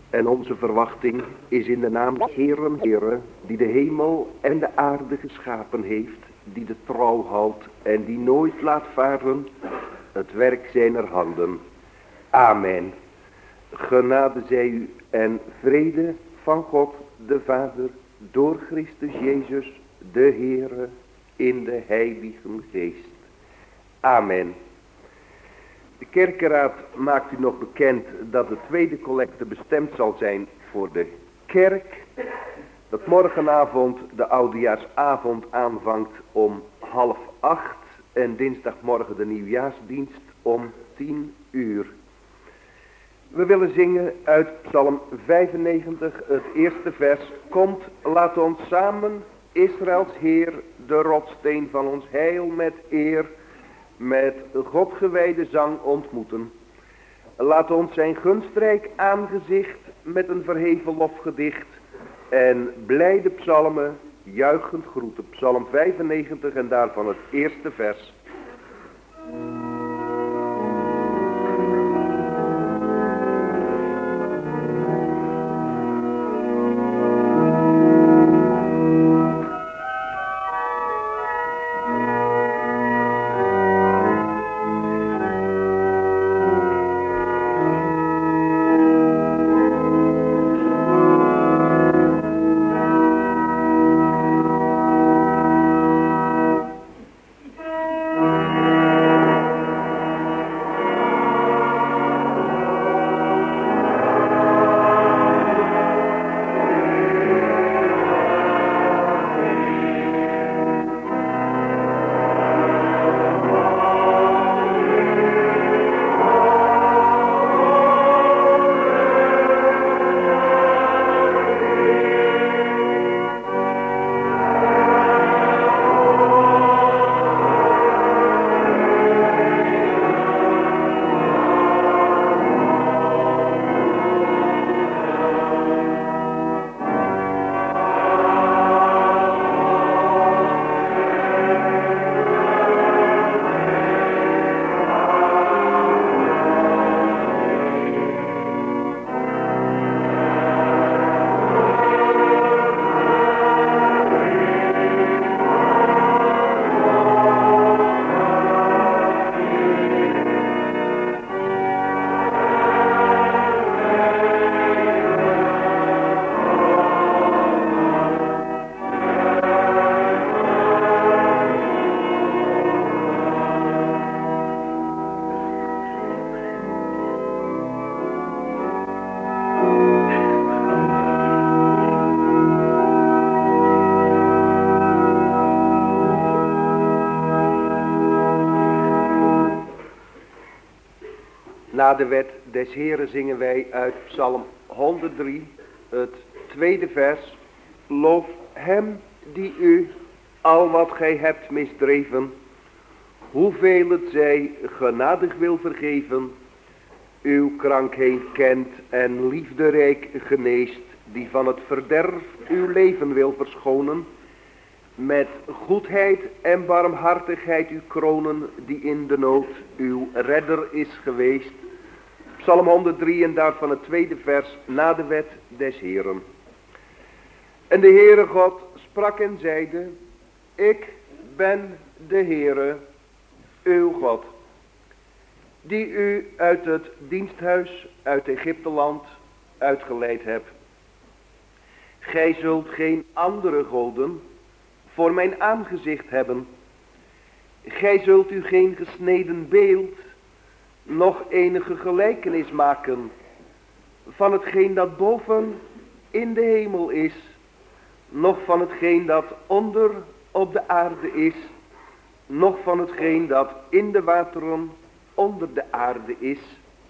En onze verwachting is in de naam des Heeren, Heere, die de hemel en de aarde geschapen heeft, die de trouw houdt en die nooit laat varen het werk zijner handen. Amen. Genade zij u en vrede van God de Vader door Christus Jezus de Heere in de Heilige Geest. Amen. De kerkenraad maakt u nog bekend dat de tweede collecte bestemd zal zijn voor de kerk. Dat morgenavond de oudejaarsavond aanvangt om 7:30 en dinsdagmorgen de nieuwjaarsdienst om 10:00. We willen zingen uit Psalm 95, het eerste vers. Komt, laat ons samen, Israëls Heer, de rotssteen van ons heil met eer, met Godgewijde zang ontmoeten. Laat ons zijn gunstrijk aangezicht met een verheven lofgedicht en blijde psalmen juichend groeten. Psalm 95 en daarvan het eerste vers. Na de wet des Heren zingen wij uit Psalm 103, het tweede vers. Loof hem die u al wat gij hebt misdreven, hoeveel het zij genadig wil vergeven, uw krankheid kent en liefderijk geneest, die van het verderf uw leven wil verschonen, met goedheid en barmhartigheid u kronen, die in de nood uw redder is geweest. Psalm 103 en daarvan het tweede vers, na de wet des Heren. En de Heere God sprak en zeide, ik ben de Heere, uw God, die u uit het diensthuis, uit Egypteland, uitgeleid hebt. Gij zult geen andere goden voor mijn aangezicht hebben. Gij zult u geen gesneden beeld, nog enige gelijkenis maken van hetgeen dat boven in de hemel is, noch van hetgeen dat onder op de aarde is, noch van hetgeen dat in de wateren onder de aarde is.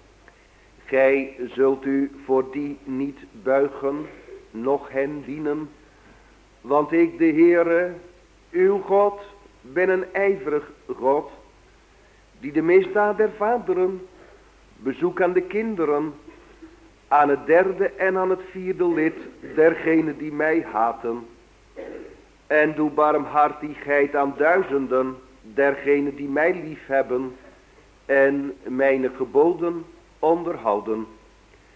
Gij zult u voor die niet buigen, noch hen dienen, want ik, de Heere, uw God, ben een ijverig God, die de misdaad der vaderen bezoek aan de kinderen, aan het derde en aan het vierde lid dergenen die mij haten, en doe barmhartigheid aan duizenden dergenen die mij lief hebben en mijn geboden onderhouden.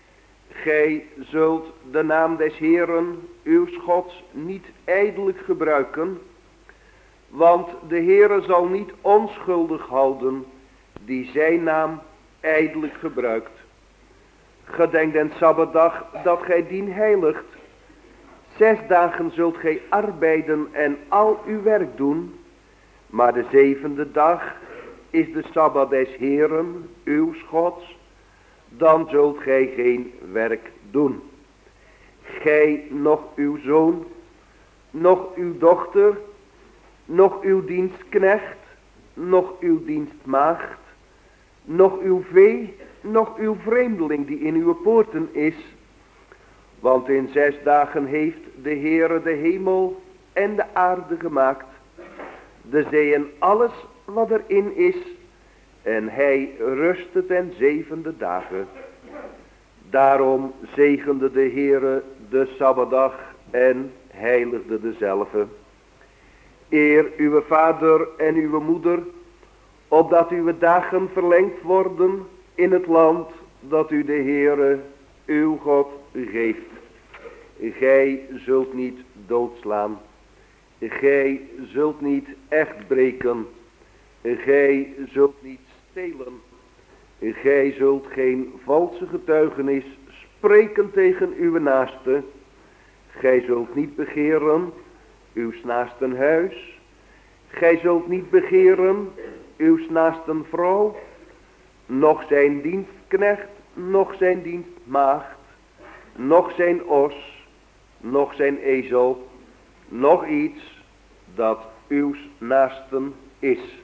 Gij zult de naam des Heeren, uws Gods, niet ijdelijk gebruiken, want de Heere zal niet onschuldig houden die zijn naam ijdelijk gebruikt. Gedenk den Sabbatdag dat gij dien heiligt. 6 dagen zult gij arbeiden en al uw werk doen, maar de 7e dag is de Sabbat des Heeren, uws Gods, dan zult gij geen werk doen. Gij, nog uw zoon, nog uw dochter, nog uw dienstknecht, nog uw dienstmaagd, nog uw vee, nog uw vreemdeling die in uw poorten is. Want in 6 dagen heeft de Heere de hemel en de aarde gemaakt, de zee en alles wat erin is, en hij rustte ten 7e dagen. Daarom zegende de Heere de Sabbatdag en heiligde dezelve. Eer uw vader en uw moeder, opdat uw dagen verlengd worden in het land dat u de Heere uw God geeft. Gij zult niet doodslaan. Gij zult niet echt breken. Gij zult niet stelen. Gij zult geen valse getuigenis spreken tegen uw naaste. Gij zult niet begeren uws naasten huis. Gij zult niet begeren uws naasten vrouw, noch zijn dienstknecht, noch zijn dienstmaagd, noch zijn os, noch zijn ezel, noch iets dat uws naasten is.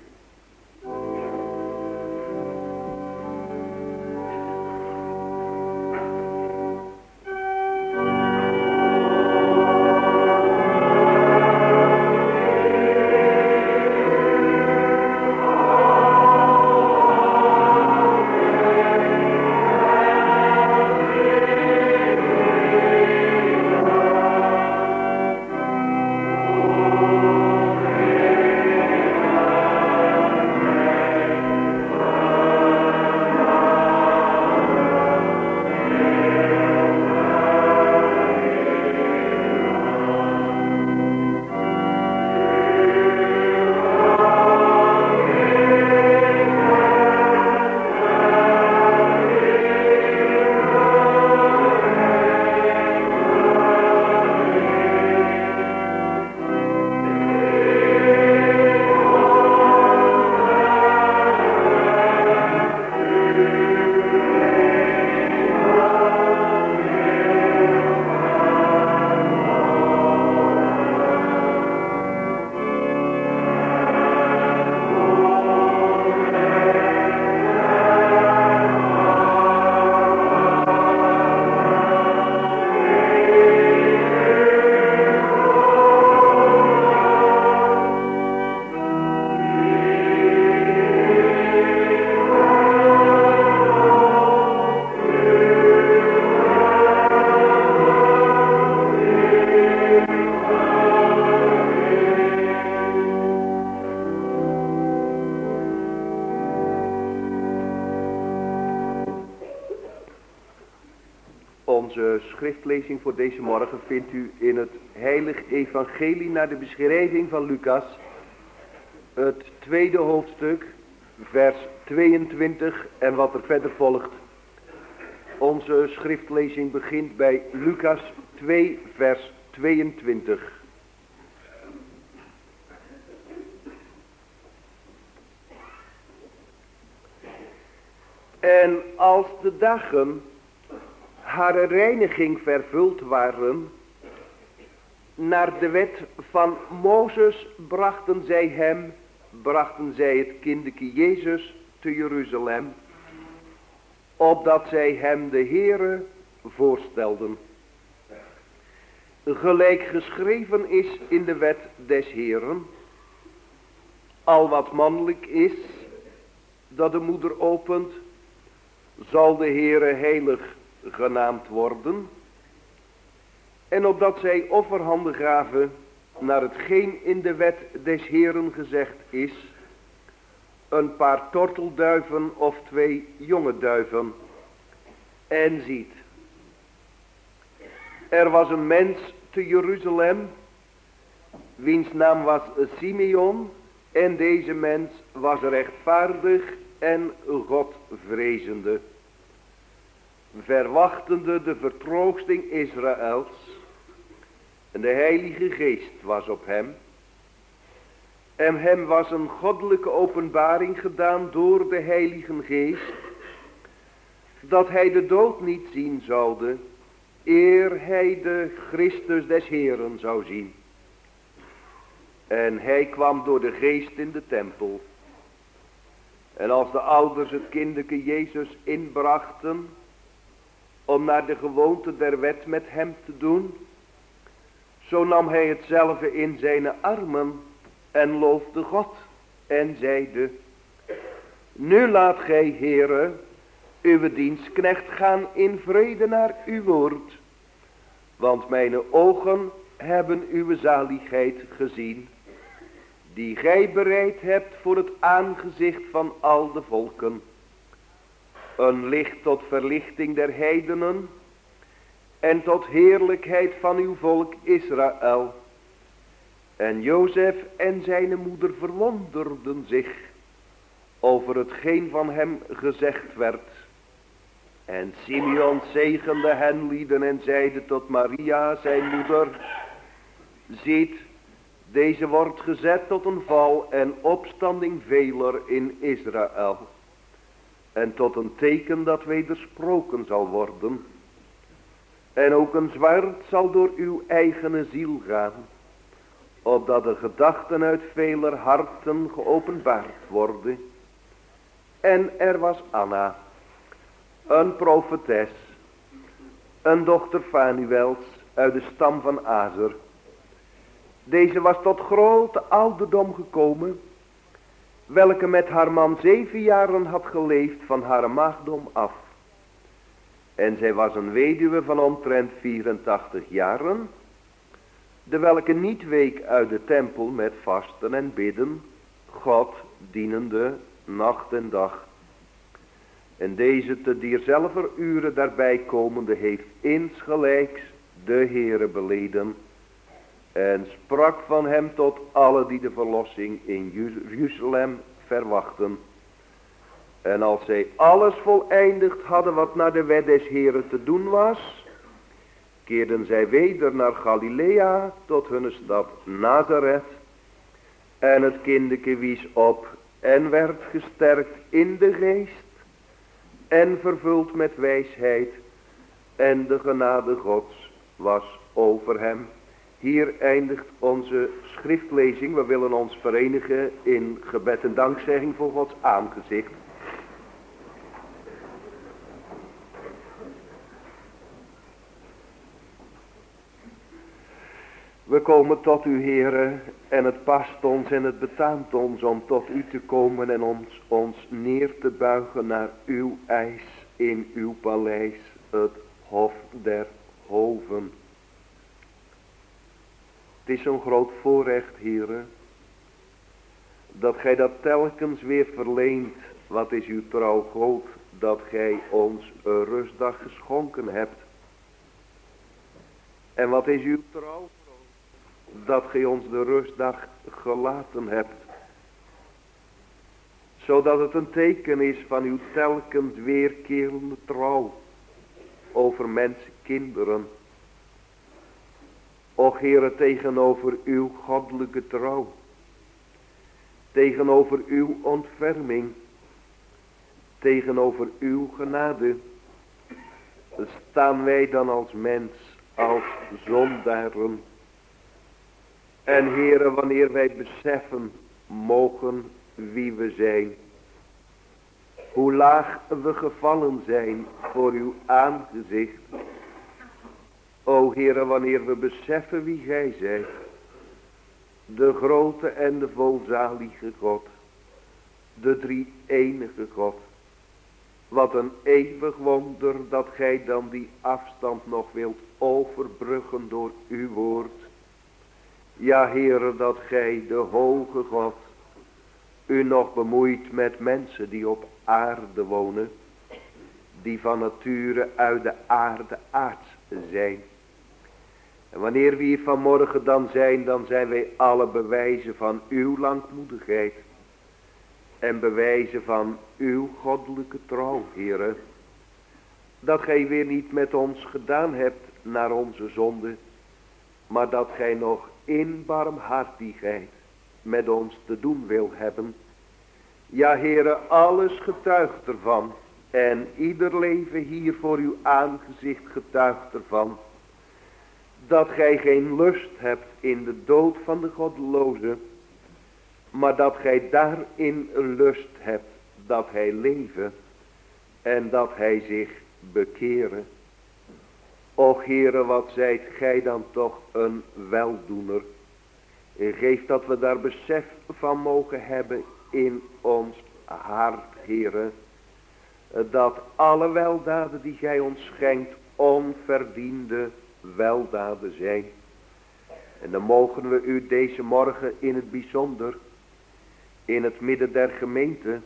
Onze schriftlezing voor deze morgen vindt u in het heilig evangelie naar de beschrijving van Lucas, het 2e hoofdstuk, vers 22 en wat er verder volgt. Onze schriftlezing begint bij Lucas 2 vers 22. En als de dagen haar reiniging vervuld waren, naar de wet van Mozes brachten zij het kindeke Jezus te Jeruzalem, opdat zij hem de Heere voorstelden. Gelijk geschreven is in de wet des Heeren, al wat mannelijk is, dat de moeder opent, zal de Heere heilig genaamd worden. En opdat zij offerhanden gaven naar hetgeen in de wet des Heeren gezegd is, een paar tortelduiven of 2 jonge duiven. En ziet, Er was een mens te Jeruzalem, wiens naam was Simeon, en deze mens was rechtvaardig en Godvrezende, verwachtende de vertroosting Israëls, en de Heilige Geest was op hem. En hem was een goddelijke openbaring gedaan door de Heilige Geest, dat hij de dood niet zien zoude, eer hij de Christus des Heeren zou zien. En hij kwam door de Geest in de tempel. En als de ouders het kinderke Jezus inbrachten, om naar de gewoonte der wet met hem te doen, zo nam hij hetzelfde in zijn armen en loofde God en zeide: nu laat gij, Heere, uw dienstknecht gaan in vrede naar uw woord, want mijn ogen hebben uw zaligheid gezien, die gij bereid hebt voor het aangezicht van al de volken, een licht tot verlichting der heidenen en tot heerlijkheid van uw volk Israël. En Jozef en zijn moeder verwonderden zich over hetgeen van hem gezegd werd. En Simeon zegende hen lieden en zeide tot Maria zijn moeder: ziet, deze wordt gezet tot een val en opstanding veler in Israël, en tot een teken dat wedersproken zal worden. En ook een zwaard zal door uw eigene ziel gaan, opdat de gedachten uit veler harten geopenbaard worden. En er was Anna, een profetes, een dochter Fanuels uit de stam van Azer. Deze was tot grote ouderdom gekomen, welke met haar man 7 jaren had geleefd van haar maagdom af. En zij was een weduwe van omtrent 84 jaren, de welke niet week uit de tempel met vasten en bidden, God dienende nacht en dag. En deze te dierzelfder uren daarbij komende heeft insgelijks de Heere beleden, en sprak van hem tot alle die de verlossing in Jeruzalem verwachten. En als zij alles voleindigd hadden wat naar de wet des Heeren te doen was, keerden zij weder naar Galilea tot hun stad Nazareth. En het kindeke wies op en werd gesterkt in de geest en vervuld met wijsheid, en de genade Gods was over hem. Hier eindigt onze schriftlezing. We willen ons verenigen in gebed en dankzegging voor Gods aangezicht. We komen tot u, Heere, en het past ons en het betaamt ons om tot u te komen en ons neer te buigen naar uw eis in uw paleis, het Hof der Hoven. Het is zo'n groot voorrecht, Heere, dat gij dat telkens weer verleent. Wat is uw trouw groot, dat gij ons een rustdag geschonken hebt. En wat is uw trouw groot, dat gij ons de rustdag gelaten hebt. Zodat het een teken is van uw telkens weerkerende trouw over mensenkinderen. Och Heere, tegenover uw goddelijke trouw, tegenover uw ontferming, tegenover uw genade, staan wij dan als mens, als zondaren. En Heere, wanneer wij beseffen mogen wie we zijn, hoe laag we gevallen zijn voor uw aangezicht. O Heere, wanneer we beseffen wie gij zijt, de grote en de volzalige God, de drie-enige God. Wat een eeuwig wonder dat gij dan die afstand nog wilt overbruggen door uw woord. Ja, Heere, dat gij, de hoge God, u nog bemoeit met mensen die op aarde wonen, die van nature uit de aarde aards zijn. En wanneer we hier vanmorgen dan zijn wij alle bewijzen van uw langmoedigheid. En bewijzen van uw goddelijke trouw, Heere. Dat gij weer niet met ons gedaan hebt naar onze zonde. Maar dat gij nog in barmhartigheid met ons te doen wil hebben. Ja, Heere, alles getuigt ervan. En ieder leven hier voor uw aangezicht getuigt ervan. Dat gij geen lust hebt in de dood van de goddeloze. Maar dat gij daarin lust hebt dat hij leven. En dat hij zich bekeren. Och Heere, wat zijt gij dan toch een weldoener. En geef dat we daar besef van mogen hebben in ons hart, Heere. Dat alle weldaden die gij ons schenkt onverdiende weldaden zijn. En dan mogen we u deze morgen in het bijzonder, in het midden der gemeente,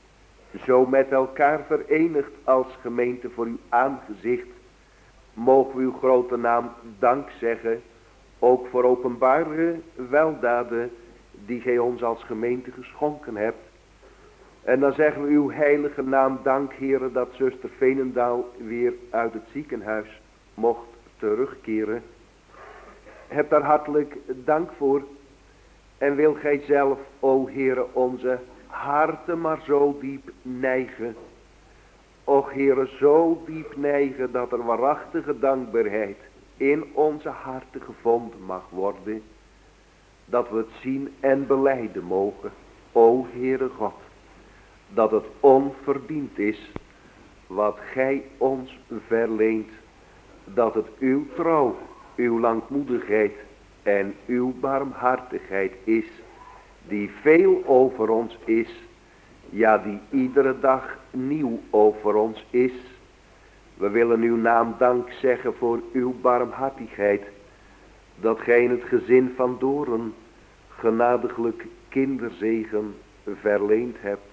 zo met elkaar verenigd als gemeente voor uw aangezicht, mogen we uw grote naam dank zeggen, ook voor openbare weldaden die gij ons als gemeente geschonken hebt. En dan zeggen we uw heilige naam dank, Heere, dat zuster Veenendaal weer uit het ziekenhuis mocht terugkeren. Heb daar hartelijk dank voor. En wil gij zelf, o Heere, onze harten maar zo diep neigen. Och Heere, zo diep neigen dat er waarachtige dankbaarheid in onze harten gevonden mag worden. Dat we het zien en belijden mogen, o Heere God. Dat het onverdiend is wat gij ons verleent. Dat het uw trouw, uw langmoedigheid en uw barmhartigheid is. Die veel over ons is. Ja, die iedere dag nieuw over ons is. We willen uw naam dank zeggen voor uw barmhartigheid. Dat gij in het gezin van Doren genadiglijk kinderzegen verleend hebt.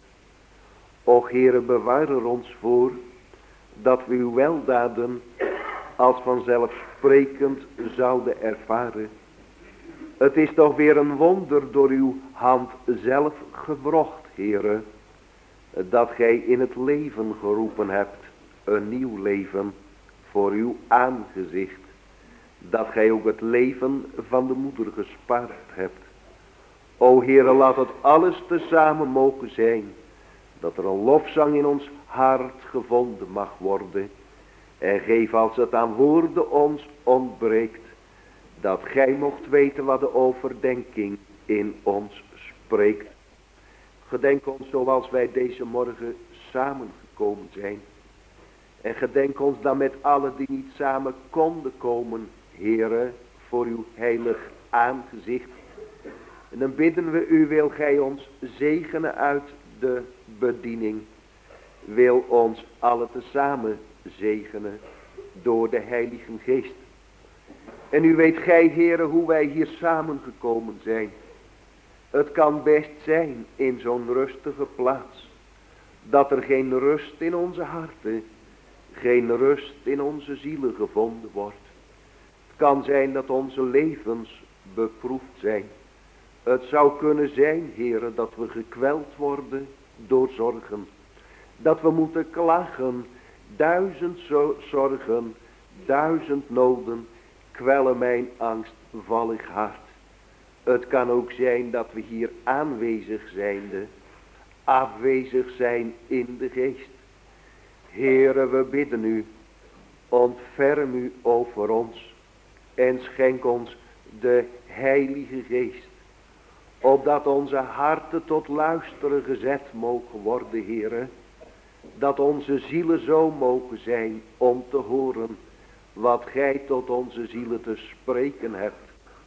Och Heere, bewaar er ons voor dat we uw weldaden als vanzelfsprekend zouden ervaren. Het is toch weer een wonder door uw hand zelf gewrocht, Heere, dat gij in het leven geroepen hebt, een nieuw leven voor uw aangezicht. Dat gij ook het leven van de moeder gespaard hebt. O Heere, laat het alles tezamen mogen zijn. Dat er een lofzang in ons hart gevonden mag worden. En geef als het aan woorden ons ontbreekt. Dat gij mocht weten wat de overdenking in ons spreekt. Gedenk ons zoals wij deze morgen samengekomen zijn. En gedenk ons dan met allen die niet samen konden komen, Heere, voor uw heilig aangezicht. En dan bidden we u, wil gij ons zegenen uit de bediening. Wil ons allen tezamen zegenen door de Heilige Geest. En u weet gij, Heere, hoe wij hier samengekomen zijn. Het kan best zijn in zo'n rustige plaats, dat er geen rust in onze harten, geen rust in onze zielen gevonden wordt. Het kan zijn dat onze levens beproefd zijn. Het zou kunnen zijn, Heere, dat we gekweld worden door zorgen. Dat we moeten klagen, 1000 zorgen, 1000 noden, kwellen mijn angstvallig hart. Het kan ook zijn dat we hier aanwezig zijnde, afwezig zijn in de geest. Heere, we bidden u, ontferm u over ons en schenk ons de Heilige Geest. Opdat onze harten tot luisteren gezet mogen worden, Heere. Dat onze zielen zo mogen zijn om te horen wat gij tot onze zielen te spreken hebt.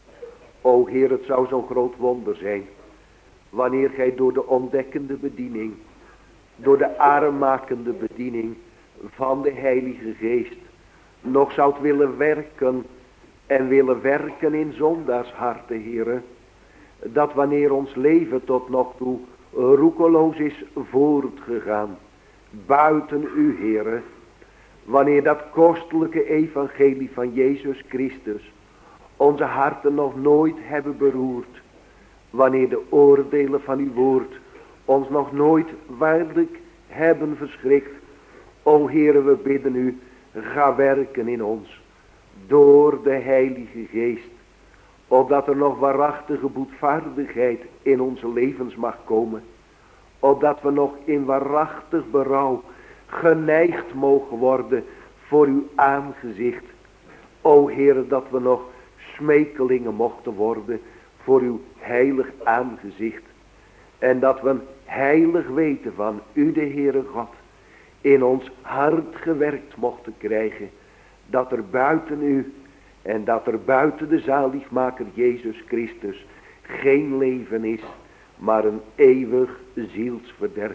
O Heer, het zou zo'n groot wonder zijn wanneer gij door de ontdekkende bediening, door de armmakende bediening van de Heilige Geest nog zoudt willen werken en willen werken in zondaarsharten, Heere. Dat wanneer ons leven tot nog toe roekeloos is voortgegaan, buiten u, Heere, wanneer dat kostelijke evangelie van Jezus Christus onze harten nog nooit hebben beroerd. Wanneer de oordelen van uw woord ons nog nooit waarlijk hebben verschrikt. O Heere, we bidden u, ga werken in ons. Door de Heilige Geest. Opdat er nog waarachtige boetvaardigheid in onze levens mag komen. Opdat we nog in waarachtig berouw geneigd mogen worden voor uw aangezicht. O Heere, dat we nog smekelingen mochten worden voor uw heilig aangezicht. En dat we een heilig weten van u, de Heere God, in ons hart gewerkt mochten krijgen. Dat er buiten u en dat er buiten de zaligmaker Jezus Christus geen leven is, maar een eeuwig zielsverderf.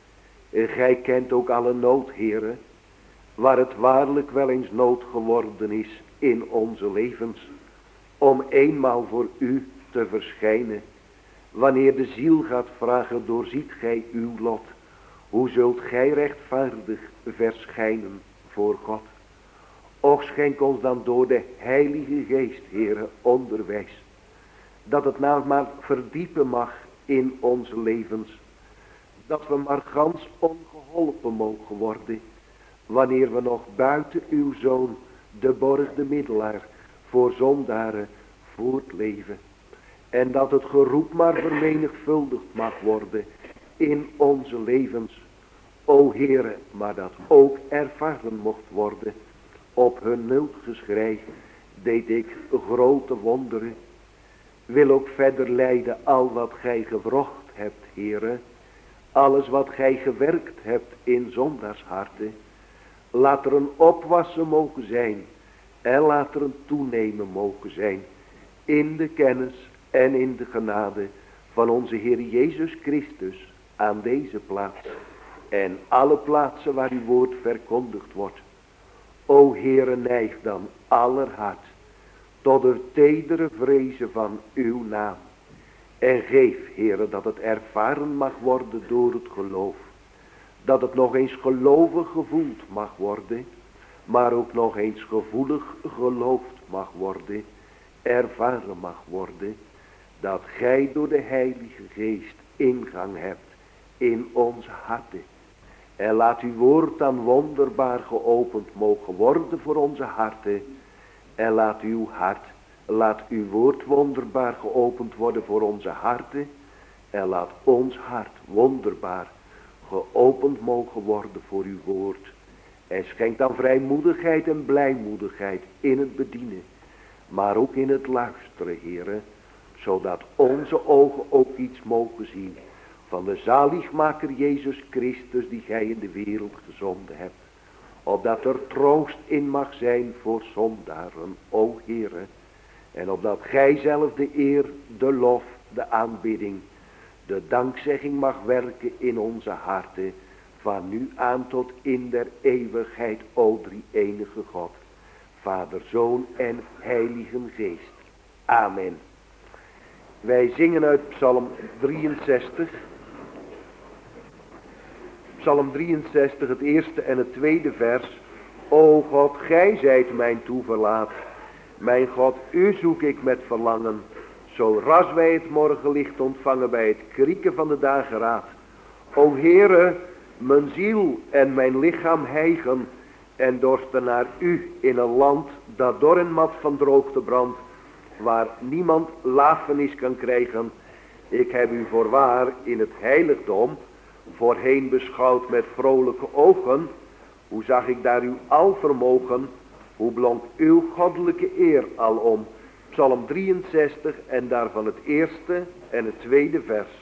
Gij kent ook alle nood, Heere, waar het waarlijk wel eens nood geworden is in onze levens, om eenmaal voor u te verschijnen. Wanneer de ziel gaat vragen, doorziet gij uw lot, hoe zult gij rechtvaardig verschijnen voor God? Och, schenk ons dan door de Heilige Geest, Heere, onderwijs, dat het nou maar verdiepen mag in onze levens, dat we maar gans ongeholpen mogen worden, wanneer we nog buiten uw Zoon, de borg, de middelaar, voor zondaren voortleven. En dat het geroep maar vermenigvuldigd mag worden in onze levens. O Heere, maar dat ook ervaren mocht worden. Op hun nultgeschrei deed ik grote wonderen. Wil ook verder leiden al wat gij gewrocht hebt, Heere. Alles wat gij gewerkt hebt in zondaarsharten. Laat er een opwassen mogen zijn. En laat er een toenemen mogen zijn. In de kennis en in de genade van onze Heer Jezus Christus aan deze plaats. En alle plaatsen waar uw woord verkondigd wordt. O Heere, neig dan aller hart tot de tedere vrezen van uw naam. En geef, Heere, dat het ervaren mag worden door het geloof. Dat het nog eens gelovig gevoeld mag worden. Maar ook nog eens gevoelig geloofd mag worden. Ervaren mag worden. Dat gij door de Heilige Geest ingang hebt in onze harten. En laat uw woord dan wonderbaar geopend mogen worden voor onze harten. En laat uw woord wonderbaar geopend worden voor onze harten. En laat ons hart wonderbaar geopend mogen worden voor uw woord. En schenk dan vrijmoedigheid en blijmoedigheid in het bedienen. Maar ook in het luisteren, Heere. Zodat onze ogen ook iets mogen zien van de zaligmaker Jezus Christus die gij in de wereld gezonden hebt. Opdat er troost in mag zijn voor zondaren, o Heere. En opdat gij zelf de eer, de lof, de aanbidding, de dankzegging mag werken in onze harten. Van nu aan tot in der eeuwigheid, o drie-enige God. Vader, Zoon en Heilige Geest. Amen. Wij zingen uit Psalm 63. Psalm 63, het eerste en het tweede vers. O God, gij zijt mijn toeverlaat. Mijn God, u zoek ik met verlangen. Zo ras wij het morgenlicht ontvangen bij het krieken van de dageraad. O Heere, mijn ziel en mijn lichaam hijgen en dorsten naar u in een land dat door en mat van droogte brandt, waar niemand lafenis kan krijgen. Ik heb u voorwaar in het heiligdom voorheen beschouwd met vrolijke ogen. Hoe zag ik daar uw alvermogen, hoe blonk uw goddelijke eer alom. Psalm 63 en daarvan het eerste en het tweede vers.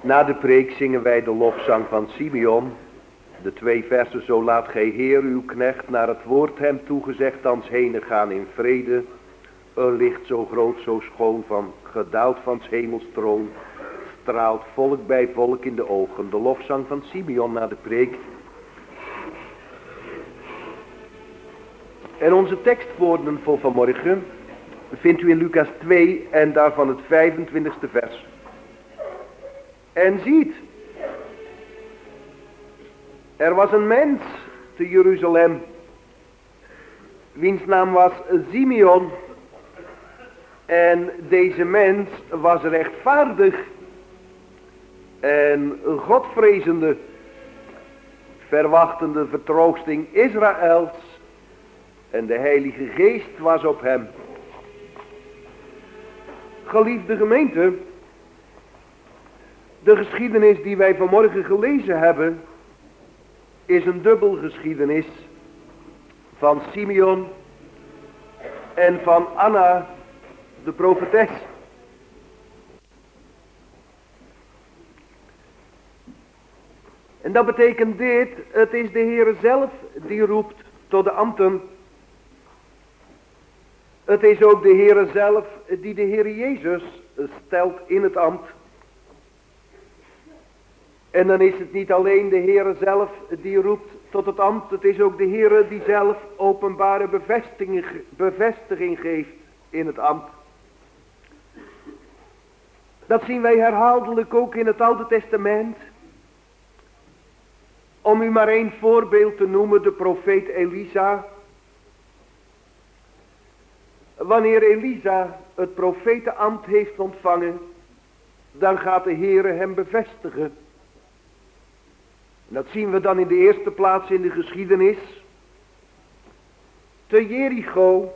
Na de preek zingen wij de lofzang van Simeon. De 2 versen: zo laat gij Heer uw knecht naar het woord hem toegezegd thans henen gaan in vrede. Een licht zo groot, zo schoon, van gedaald van 's hemels troon, straalt volk bij volk in de ogen. De lofzang van Simeon na de preek. En onze tekstwoorden voor vanmorgen vindt u in Lucas 2 en daarvan het 25e vers. En ziet, er was een mens te Jeruzalem, wiens naam was Simeon. En deze mens was rechtvaardig en godvrezende, verwachtende vertroosting Israëls. En de Heilige Geest was op hem. Geliefde gemeente, de geschiedenis die wij vanmorgen gelezen hebben, is een dubbel geschiedenis van Simeon en van Anna, de profetes. En dat betekent dit: het is de Heer zelf die roept tot de ambten. Het is ook de Heer zelf die de Heer Jezus stelt in het ambt. En dan is het niet alleen de Heer zelf die roept tot het ambt. Het is ook de Heer die zelf openbare bevestiging geeft in het ambt. Dat zien wij herhaaldelijk ook in het Oude Testament. Om u maar één voorbeeld te noemen, de profeet Elisa. Wanneer Elisa het profetenambt heeft ontvangen, dan gaat de Heere hem bevestigen. En dat zien we dan in de eerste plaats in de geschiedenis. Te Jericho,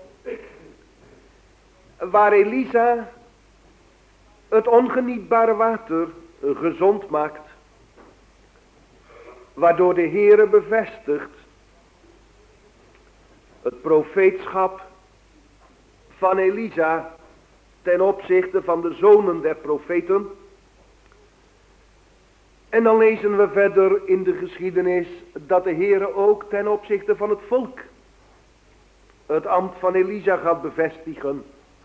waar Elisa het ongenietbare water gezond maakt, waardoor de Heere bevestigt het profeetschap van Elisa ten opzichte van de zonen der profeten. En dan lezen we verder in de geschiedenis dat de Heere ook ten opzichte van het volk het ambt van Elisa gaat bevestigen.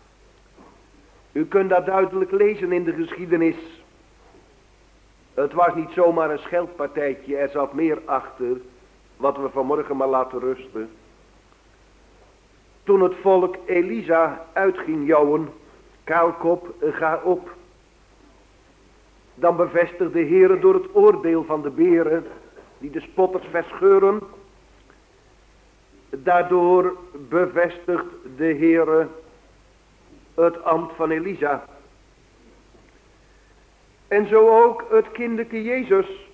U kunt dat duidelijk lezen in de geschiedenis. Het was niet zomaar een scheldpartijtje, er zat meer achter, wat we vanmorgen maar laten rusten. Toen het volk Elisa uitging jouwen, kaalkop, ga op. Dan bevestigde de Heere door het oordeel van de beren, die de spotters verscheuren. Daardoor bevestigt de Heere het ambt van Elisa. En zo ook het kinderke Jezus,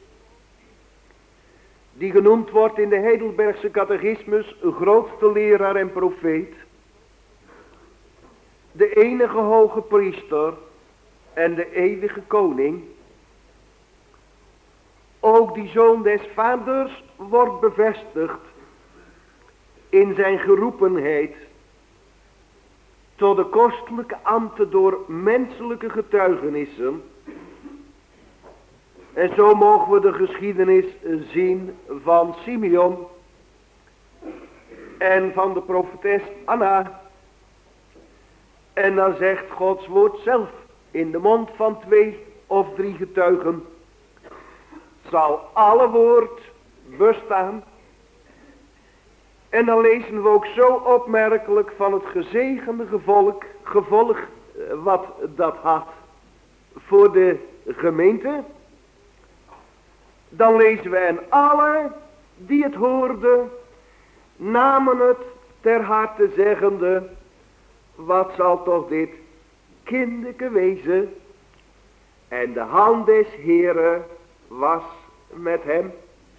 die genoemd wordt in de Heidelbergse catechismus grootste leraar en profeet, de enige hoge priester en de eeuwige koning. Ook die zoon des vaders wordt bevestigd in zijn geroepenheid tot de kostelijke ambten door menselijke getuigenissen. En zo mogen we de geschiedenis zien van Simeon en van de profetes Anna. En dan zegt Gods woord zelf in de mond van 2 of 3 getuigen zal alle woord bestaan. En dan lezen we ook zo opmerkelijk van het gezegende gevolg wat dat had voor de gemeente. Dan lezen we: en alle die het hoorden, namen het ter harte zeggende, wat zal toch dit kinderke wezen? En de hand des Heeren was met hem.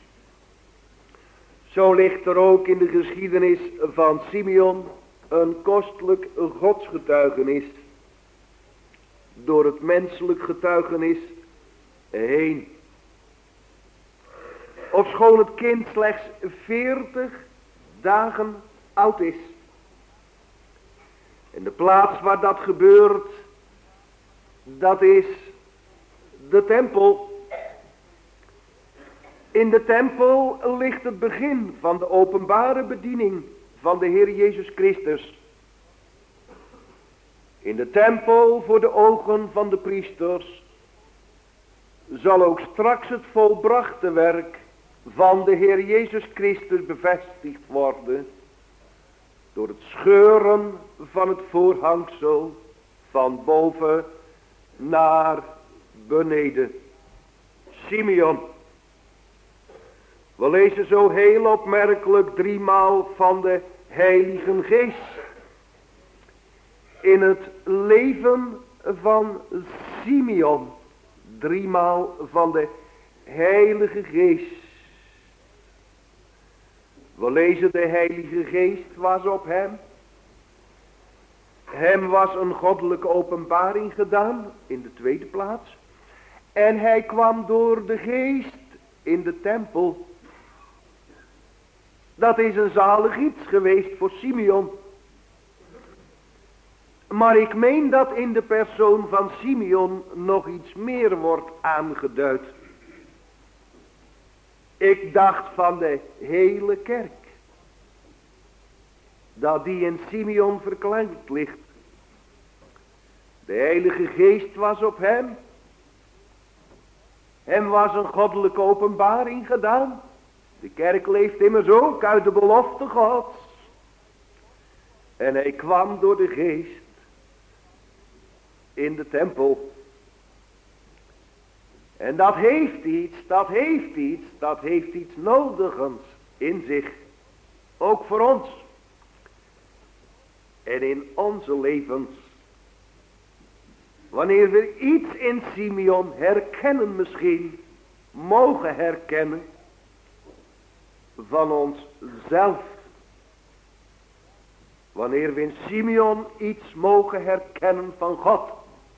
Zo ligt er ook in de geschiedenis van Simeon een kostelijk godsgetuigenis door het menselijk getuigenis heen. Ofschoon het kind slechts 40 dagen oud is. En de plaats waar dat gebeurt, dat is de tempel. In de tempel ligt het begin van de openbare bediening van de Heer Jezus Christus. In de tempel voor de ogen van de priesters zal ook straks het volbrachte werk van de Heer Jezus Christus bevestigd worden door het scheuren van het voorhangsel van boven naar beneden. Simeon. We lezen zo heel opmerkelijk 3 maal van de Heilige Geest. In het leven van Simeon. 3 maal van de Heilige Geest. We lezen de Heilige Geest was op hem. Hem was een goddelijke openbaring gedaan in de tweede plaats. En hij kwam door de Geest in de tempel. Dat is een zalig iets geweest voor Simeon. Maar ik meen dat in de persoon van Simeon nog iets meer wordt aangeduid. Ik dacht van de hele kerk. Dat die in Simeon verkleind ligt. De Heilige Geest was op hem. Hem was een goddelijke openbaring gedaan. De kerk leeft immers ook uit de belofte Gods. En hij kwam door de Geest in de tempel. En dat heeft iets nodigends in zich. Ook voor ons. En in onze levens. Wanneer we iets in Simeon herkennen misschien. Mogen herkennen. Van onszelf. Wanneer we in Simeon iets mogen herkennen van God.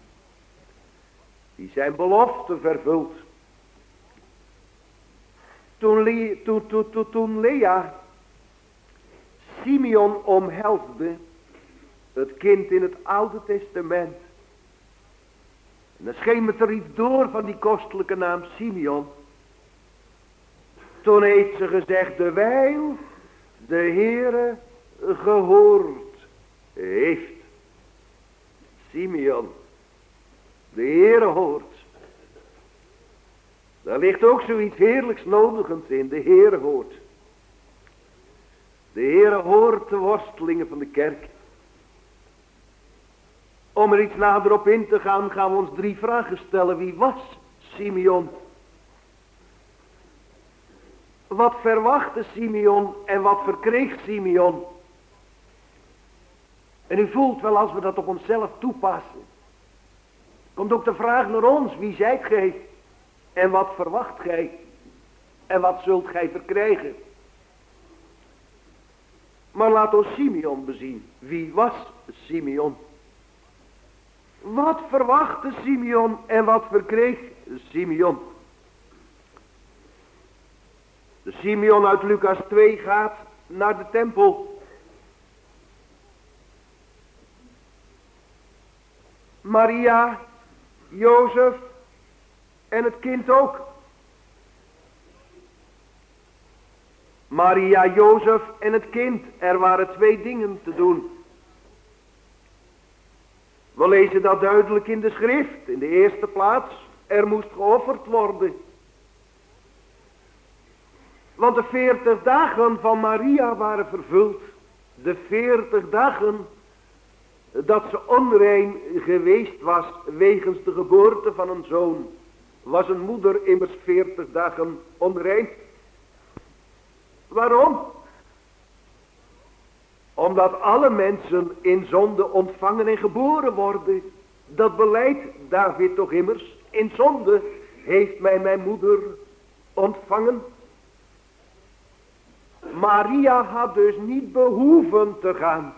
Die zijn belofte vervult. Toen Lea Simeon omhelsde. Het kind in het Oude Testament. En dan schemert er iets door van die kostelijke naam Simeon. Toen heeft ze gezegd, dewijl de Heere gehoord heeft. Simeon, de Heere hoort. Daar ligt ook zoiets heerlijks nodigends in, de Heere hoort. De Heere hoort de worstelingen van de kerk. Om er iets nader op in te gaan, gaan we ons 3 vragen stellen. Wie was Simeon? Wat verwachtte Simeon en wat verkreeg Simeon? En u voelt wel als we dat op onszelf toepassen. Komt ook de vraag naar ons, wie zijt gij? En wat verwacht gij? En wat zult gij verkrijgen? Maar laat ons Simeon bezien. Wie was Simeon? Wat verwachtte Simeon en wat verkreeg Simeon? De Simeon uit Lucas 2 gaat naar de tempel. Maria, Jozef en het kind ook. Maria, Jozef en het kind. Er waren 2 dingen te doen. We lezen dat duidelijk in de schrift. In de eerste plaats, er moest geofferd worden. Want de 40 dagen van Maria waren vervuld. De 40 dagen dat ze onrein geweest was wegens de geboorte van een zoon. Was een moeder immers 40 dagen onrein. Waarom? Omdat alle mensen in zonde ontvangen en geboren worden. Dat beleidt David toch immers. In zonde heeft mij mijn moeder ontvangen. Maria had dus niet behoeven te gaan.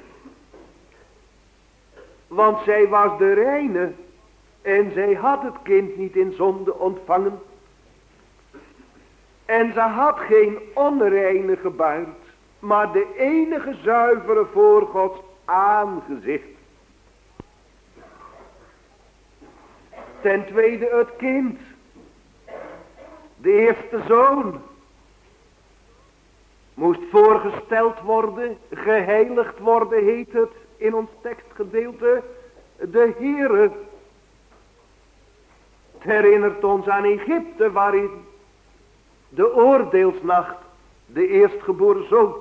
Want zij was de reine. En zij had het kind niet in zonde ontvangen. En ze had geen onreine gebaard. Maar de enige zuivere voor Gods aangezicht. Ten tweede het kind. De eerste zoon moest voorgesteld worden, geheiligd worden, heet het in ons tekstgedeelte, de Heere. Het herinnert ons aan Egypte, waarin de oordeelsnacht de eerstgeboren zoon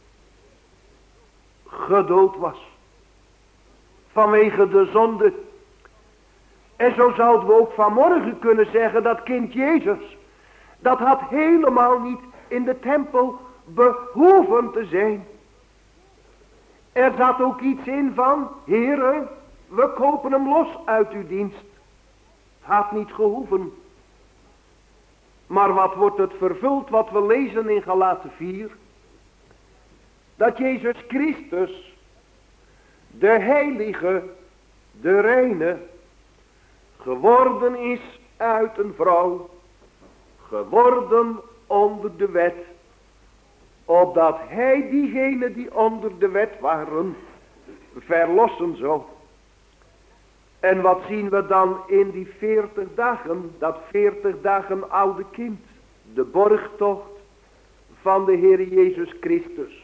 gedood was. Vanwege de zonde. En zo zouden we ook vanmorgen kunnen zeggen, dat kind Jezus, dat had helemaal niet in de tempel behoeven te zijn. Er zat ook iets in van, Heere, we kopen hem los uit uw dienst. Had niet gehoeven. Maar wat wordt het vervuld wat we lezen in Galaten 4? Dat Jezus Christus, de heilige, de reine, geworden is uit een vrouw, geworden onder de wet, opdat hij diegenen die onder de wet waren, verlossen zou. En wat zien we dan in die 40 dagen, dat 40 dagen oude kind, de borgtocht van de Heer Jezus Christus.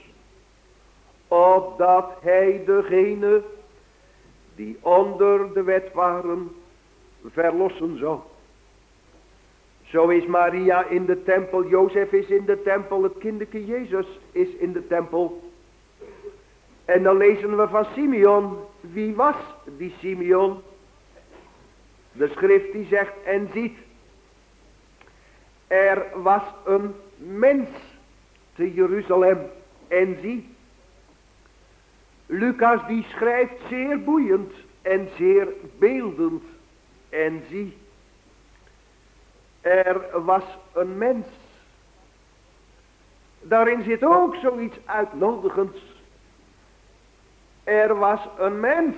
Opdat hij degene die onder de wet waren, verlossen zou. Zo is Maria in de tempel, Jozef is in de tempel, het kinderke Jezus is in de tempel. En dan lezen we van Simeon. Wie was die Simeon? De schrift die zegt, en ziet, er was een mens te Jeruzalem. En zie, Lucas die schrijft zeer boeiend en zeer beeldend. En zie, er was een mens. Daarin zit ook zoiets uitnodigends. Er was een mens.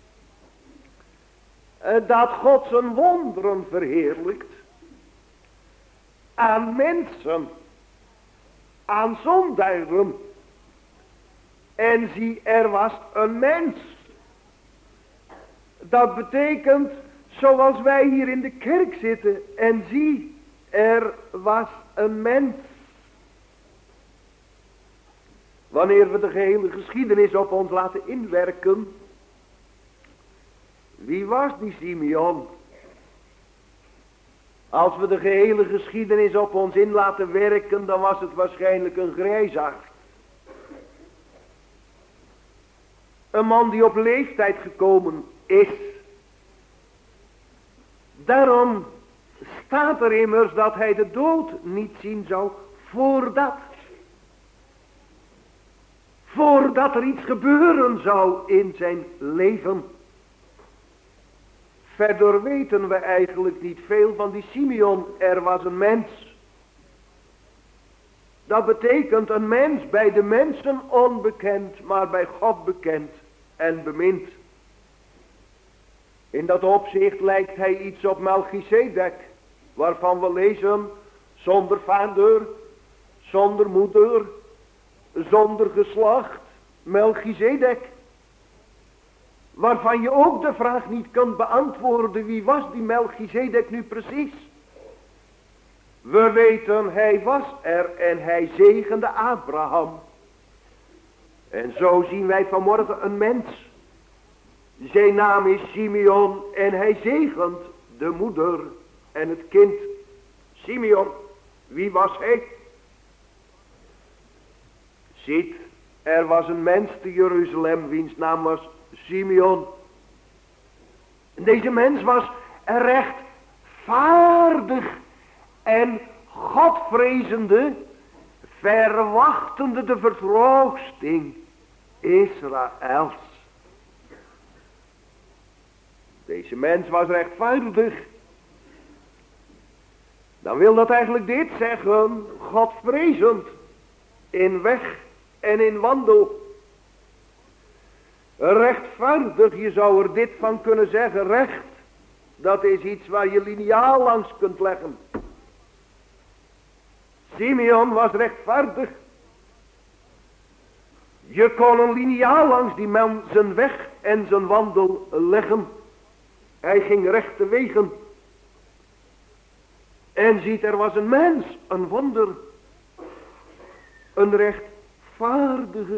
Dat God zijn wonderen verheerlijkt. Aan mensen. Aan zondaren. En zie, er was een mens. Dat betekent, zoals wij hier in de kerk zitten. En zie, er was een mens. Wanneer we de gehele geschiedenis op ons laten inwerken. Wie was die Simeon? Als we de gehele geschiedenis op ons in laten werken, dan was het waarschijnlijk een grijsaard. Een man die op leeftijd gekomen is. Daarom staat er immers dat hij de dood niet zien zou voordat er iets gebeuren zou in zijn leven. Verder weten we eigenlijk niet veel van die Simeon. Er was een mens. Dat betekent een mens, bij de mensen onbekend, maar bij God bekend en bemind. In dat opzicht lijkt hij iets op Melchizedek, waarvan we lezen, zonder vader, zonder moeder, zonder geslacht, Melchizedek. Waarvan je ook de vraag niet kunt beantwoorden, wie was die Melchizedek nu precies? We weten, hij was er en hij zegende Abraham. En zo zien wij vanmorgen een mens. Zijn naam is Simeon en hij zegent de moeder en het kind. Simeon, wie was hij? Ziet, er was een mens te Jeruzalem, wiens naam was Simeon. En deze mens was rechtvaardig en godvrezende, verwachtende de vertroosting Israëls. Deze mens was rechtvaardig. Dan wil dat eigenlijk dit zeggen, godvrezend in weg en in wandel. Rechtvaardig, je zou er dit van kunnen zeggen, recht. Dat is iets waar je liniaal langs kunt leggen. Simeon was rechtvaardig. Je kon een liniaal langs die man zijn weg en zijn wandel leggen. Hij ging rechte wegen. En ziet, er was een mens, een wonder, een rechtvaardige.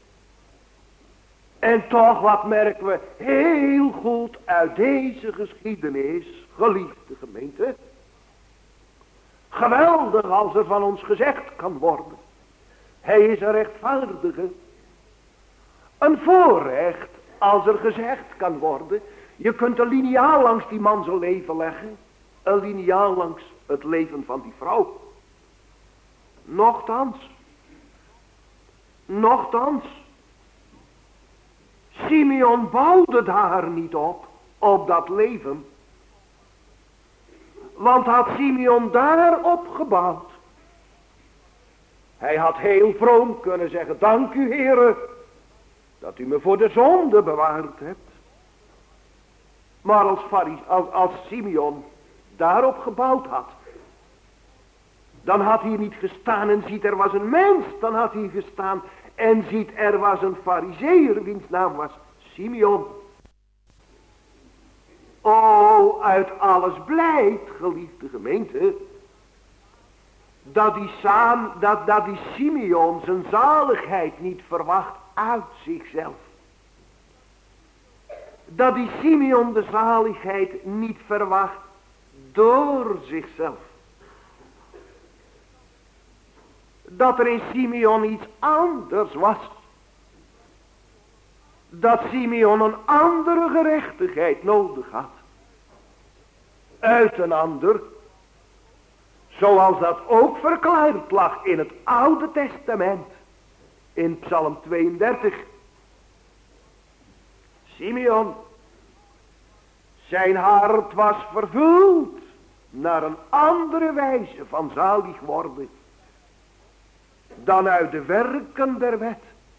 En toch, wat merken we heel goed uit deze geschiedenis, geliefde gemeente. Geweldig als er van ons gezegd kan worden. Hij is een rechtvaardige. Een voorrecht als er gezegd kan worden. Je kunt een liniaal langs die man zijn leven leggen. Een liniaal langs het leven van die vrouw. Nochtans. Simeon bouwde daar niet op dat leven. Want had Simeon daarop gebouwd. Hij had heel vroom kunnen zeggen, dank u Heere, dat u me voor de zonde bewaard hebt. Maar als Simeon daarop gebouwd had, dan had hij niet gestaan en ziet, er was een mens, dan had hij gestaan en ziet, er was een Farizeeër, wiens naam was Simeon. O, uit alles blijkt, geliefde gemeente, dat die Simeon zijn zaligheid niet verwacht uit zichzelf. Dat die Simeon de zaligheid niet verwacht door zichzelf. Dat er in Simeon iets anders was. Dat Simeon een andere gerechtigheid nodig had. Uit een ander. Zoals dat ook verklaard lag in het Oude Testament. In Psalm 32. Simeon. Zijn hart was vervuld. Naar een andere wijze van zalig worden. Dan uit de werken der wet.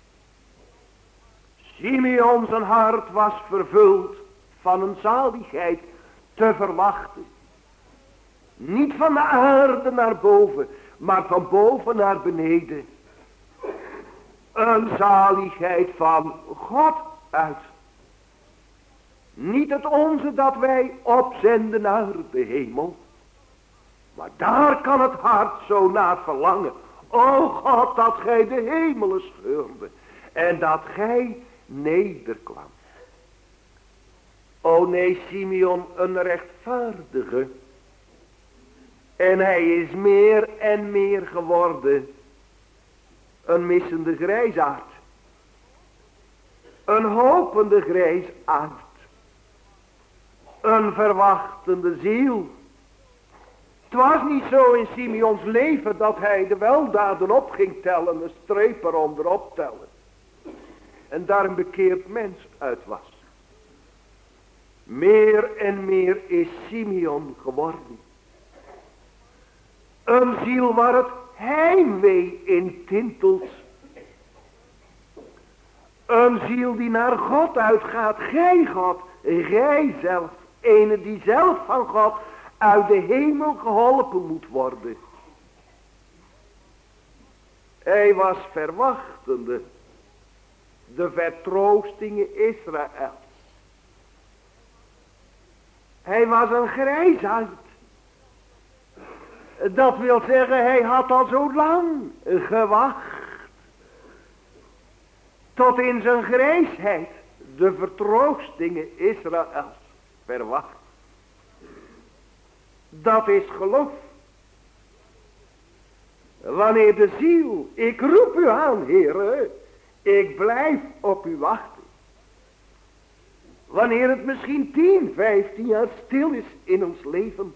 Simeon zijn hart was vervuld van een zaligheid te verwachten. Niet van de aarde naar boven, maar van boven naar beneden. Een zaligheid van God uit. Niet het onze dat wij opzenden naar de hemel. Maar daar kan het hart zo naar verlangen. O God, dat gij de hemelen scheurde. En dat gij nederkwam. O nee, Simeon een rechtvaardige. En hij is meer en meer geworden. Een missende grijsaard. Een hopende grijsaard. Een verwachtende ziel. Het was niet zo in Simeons leven dat hij de weldaden op ging tellen. Een streep eronder optellen. En daar een bekeerd mens uit was. Meer en meer is Simeon geworden. Een ziel waar het heimwee in tintelt. Een ziel die naar God uitgaat. Gij God, gij zelf. Ene die zelf van God uit de hemel geholpen moet worden. Hij was verwachtende. De vertroostingen Israëls. Hij was een grijsaard. Dat wil zeggen, hij had al zo lang gewacht. Tot in zijn grijsheid de vertroostingen Israëls verwacht. Dat is geloof. Wanneer de ziel, ik roep u aan, Heere, ik blijf op u wachten. Wanneer het misschien 10, 15 jaar stil is in ons leven.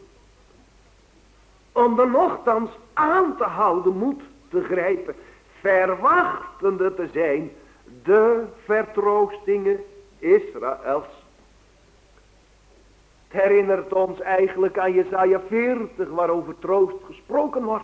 Om er nochtans aan te houden, moed te grijpen. Verwachtende te zijn, de vertroostingen Israëls. Het herinnert ons eigenlijk aan Jesaja 40, waarover troost gesproken wordt.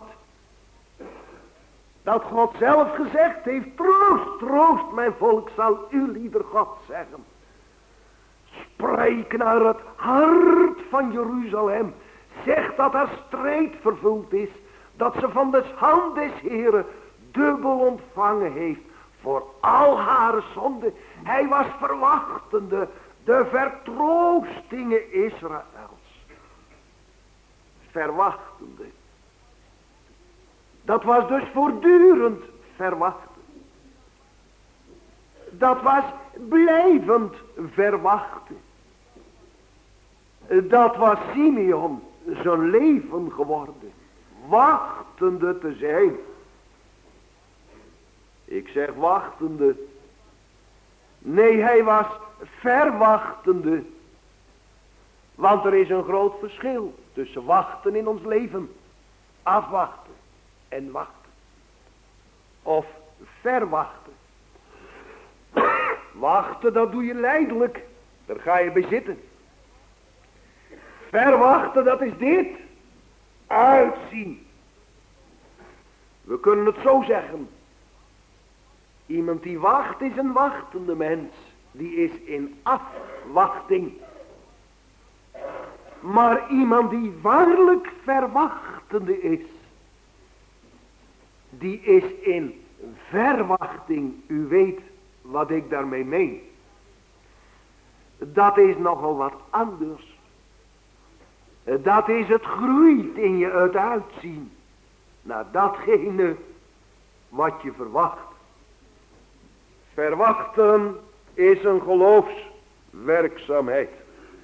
Dat God zelf gezegd heeft, troost, troost mijn volk, zal uw lieder God zeggen. Spreek naar het hart van Jeruzalem. Zeg dat haar strijd vervuld is. Dat ze van de hand des Heren dubbel ontvangen heeft. Voor al haar zonden. Hij was verwachtende. De vertroostingen Israëls. verwachtende. Dat was dus voortdurend verwachten. Dat was blijvend verwachten. Dat was Simeon zijn leven geworden. Wachtende te zijn. Ik zeg wachtende. Nee, hij was verwachtende. Want er is een groot verschil tussen wachten in ons leven. Afwachten en wachten. Of verwachten. Wachten, dat doe je lijdelijk. Daar ga je bij zitten. Verwachten, dat is dit. Uitzien. We kunnen het zo zeggen. Iemand die wacht is een wachtende mens. Die is in afwachting. Maar iemand die waarlijk verwachtende is. Die is in verwachting. U weet wat ik daarmee meen. Dat is nogal wat anders. Dat is het groeit in je het uitzien. Naar datgene wat je verwacht. Verwachten is een geloofswerkzaamheid.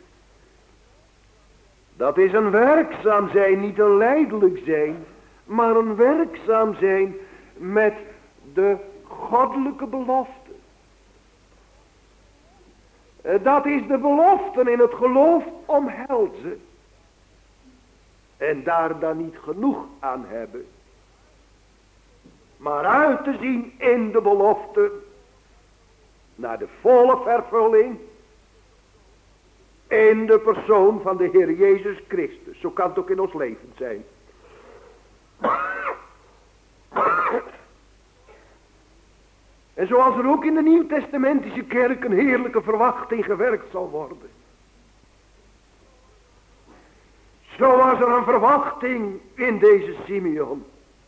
Dat is een werkzaam zijn, niet een lijdelijk zijn, maar een werkzaam zijn met de goddelijke belofte. Dat is de beloften in het geloof omhelzen. En daar dan niet genoeg aan hebben. Maar uit te zien in de belofte. Naar de volle vervulling. In de persoon van de Heer Jezus Christus. Zo kan het ook in ons leven zijn. En zoals er ook in de Nieuwtestamentische kerk een heerlijke verwachting gewerkt zal worden. Zo was er een verwachting in deze Simeon.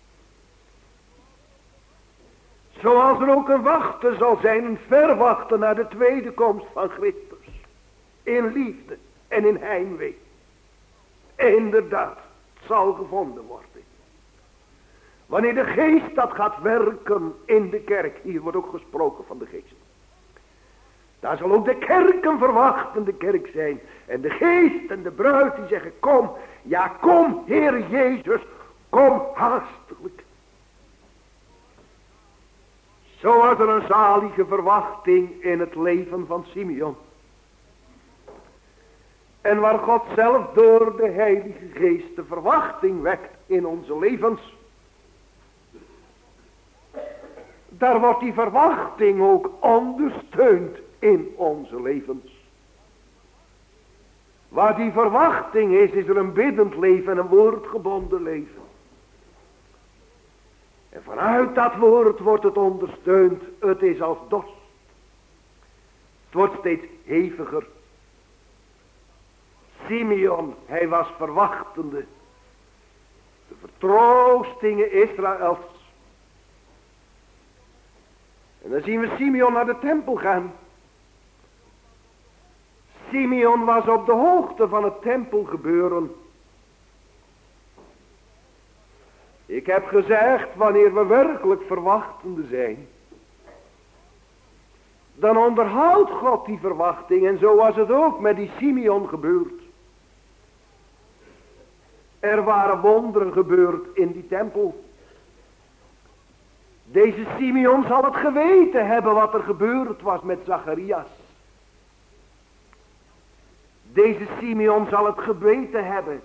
Zoals er ook een wachten zal zijn, een verwachten naar de tweede komst van Christus. In liefde en in heimwee. Inderdaad, het zal gevonden worden. Wanneer de geest dat gaat werken in de kerk. Hier wordt ook gesproken van de geest. Daar zal ook de kerk een verwachtende kerk zijn. En de geest en de bruid die zeggen kom. Ja kom Heer Jezus. Kom haastelijk. Zo was er een zalige verwachting in het leven van Simeon. En waar God zelf door de Heilige Geest de verwachting wekt in onze levens. Daar wordt die verwachting ook ondersteund in onze levens. Waar die verwachting is, is er een biddend leven en een woordgebonden leven. En vanuit dat woord wordt het ondersteund. Het is als dorst. Het wordt steeds heviger. Simeon, hij was verwachtende. De vertroostingen Israëls. En dan zien we Simeon naar de tempel gaan. Simeon was op de hoogte van het tempelgebeuren. Ik heb gezegd, wanneer we werkelijk verwachtende zijn, dan onderhoudt God die verwachting. En zo was het ook met die Simeon gebeurd. Er waren wonderen gebeurd in die tempel. Deze Simeon zal het geweten hebben wat er gebeurd was met Zacharias. Deze Simeon zal het geweten hebben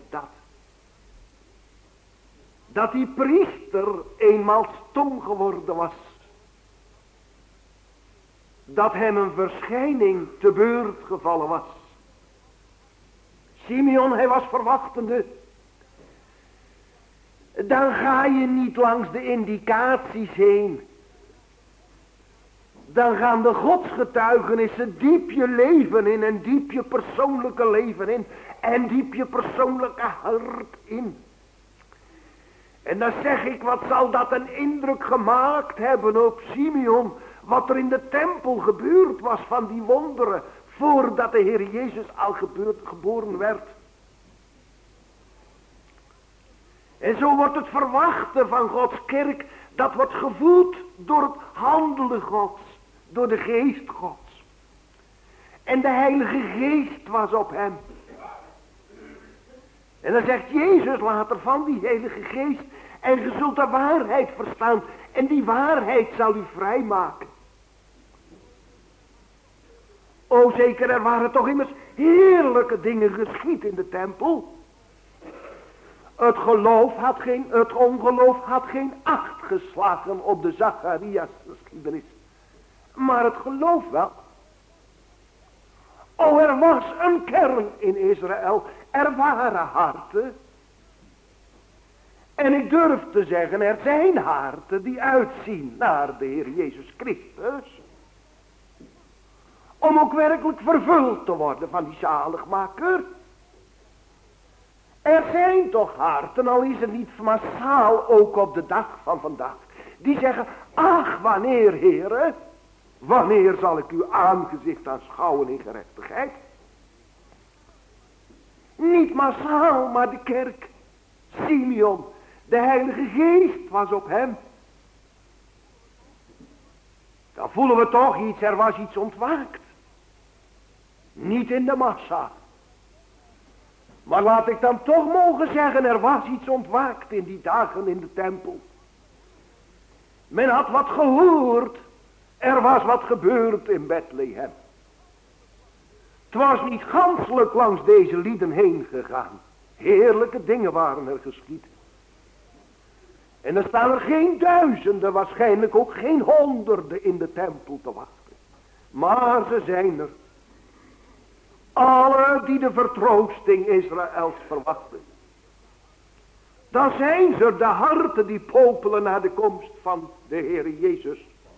dat die priester eenmaal stom geworden was. Dat hem een verschijning te beurt gevallen was. Simeon, hij was verwachtende. Dan ga je niet langs de indicaties heen. Dan gaan de godsgetuigenissen diep je leven in en diep je persoonlijke leven in en diep je persoonlijke hart in. En dan zeg ik, wat zal dat een indruk gemaakt hebben op Simeon, wat er in de tempel gebeurd was van die wonderen, voordat de Heer Jezus al geboren werd. En zo wordt het verwachten van Gods kerk, dat wordt gevoed door het handelen Gods, door de geest Gods. En de Heilige Geest was op hem. En dan zegt Jezus later van die Heilige Geest, en je zult de waarheid verstaan, en die waarheid zal u vrijmaken. O zeker, er waren toch immers heerlijke dingen geschied in de tempel. Het ongeloof had geen acht geslagen op de Zacharias geschiedenis. Maar het geloof wel. O, er was een kern in Israël. Er waren harten. En ik durf te zeggen, er zijn harten die uitzien naar de Heer Jezus Christus. Om ook werkelijk vervuld te worden van die zaligmaker. Er zijn toch harten, al is het niet massaal ook op de dag van vandaag, die zeggen, ach wanneer Heere, wanneer zal ik uw aangezicht aanschouwen in gerechtigheid? Niet massaal, maar de kerk, Simeon, de Heilige Geest was op hem. Dan voelen we toch iets, er was iets ontwaakt. Niet in de massa. Maar laat ik dan toch mogen zeggen, er was iets ontwaakt in die dagen in de tempel. Men had wat gehoord. Er was wat gebeurd in Bethlehem. Het was niet ganselijk langs deze lieden heen gegaan. Heerlijke dingen waren er geschied. En er staan er geen duizenden, waarschijnlijk ook geen honderden in de tempel te wachten. Maar ze zijn er. Alle die de vertroosting Israëls verwachten. Dan zijn ze de harten die popelen naar de komst van de Heer Jezus.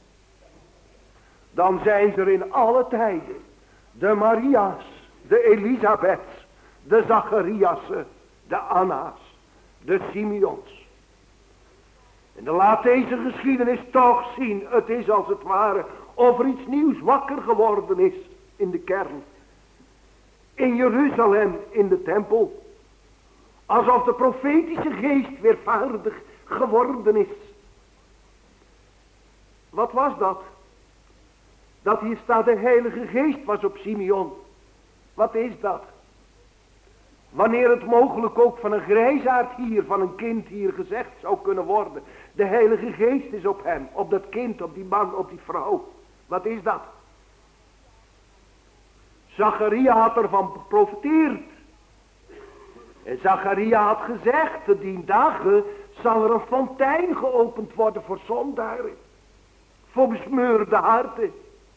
Dan zijn ze er in alle tijden. De Maria's, de Elisabeths, de Zachariassen, de Anna's, de Simeons. En dan laat deze geschiedenis toch zien, het is als het ware of er iets nieuws wakker geworden is in de kern. In Jeruzalem, in de tempel. Alsof de profetische geest weer vaardig geworden is. Wat was dat? Dat hier staat, de Heilige Geest was op Simeon. Wat is dat? Wanneer het mogelijk ook van een grijsaard hier, van een kind hier gezegd zou kunnen worden. De Heilige Geest is op hem, op dat kind, op die man, op die vrouw. Wat is dat? Zacharia had ervan geprofiteerd. En Zacharia had gezegd, te dien dagen zal er een fontein geopend worden voor zondaren. Voor besmeurde harten.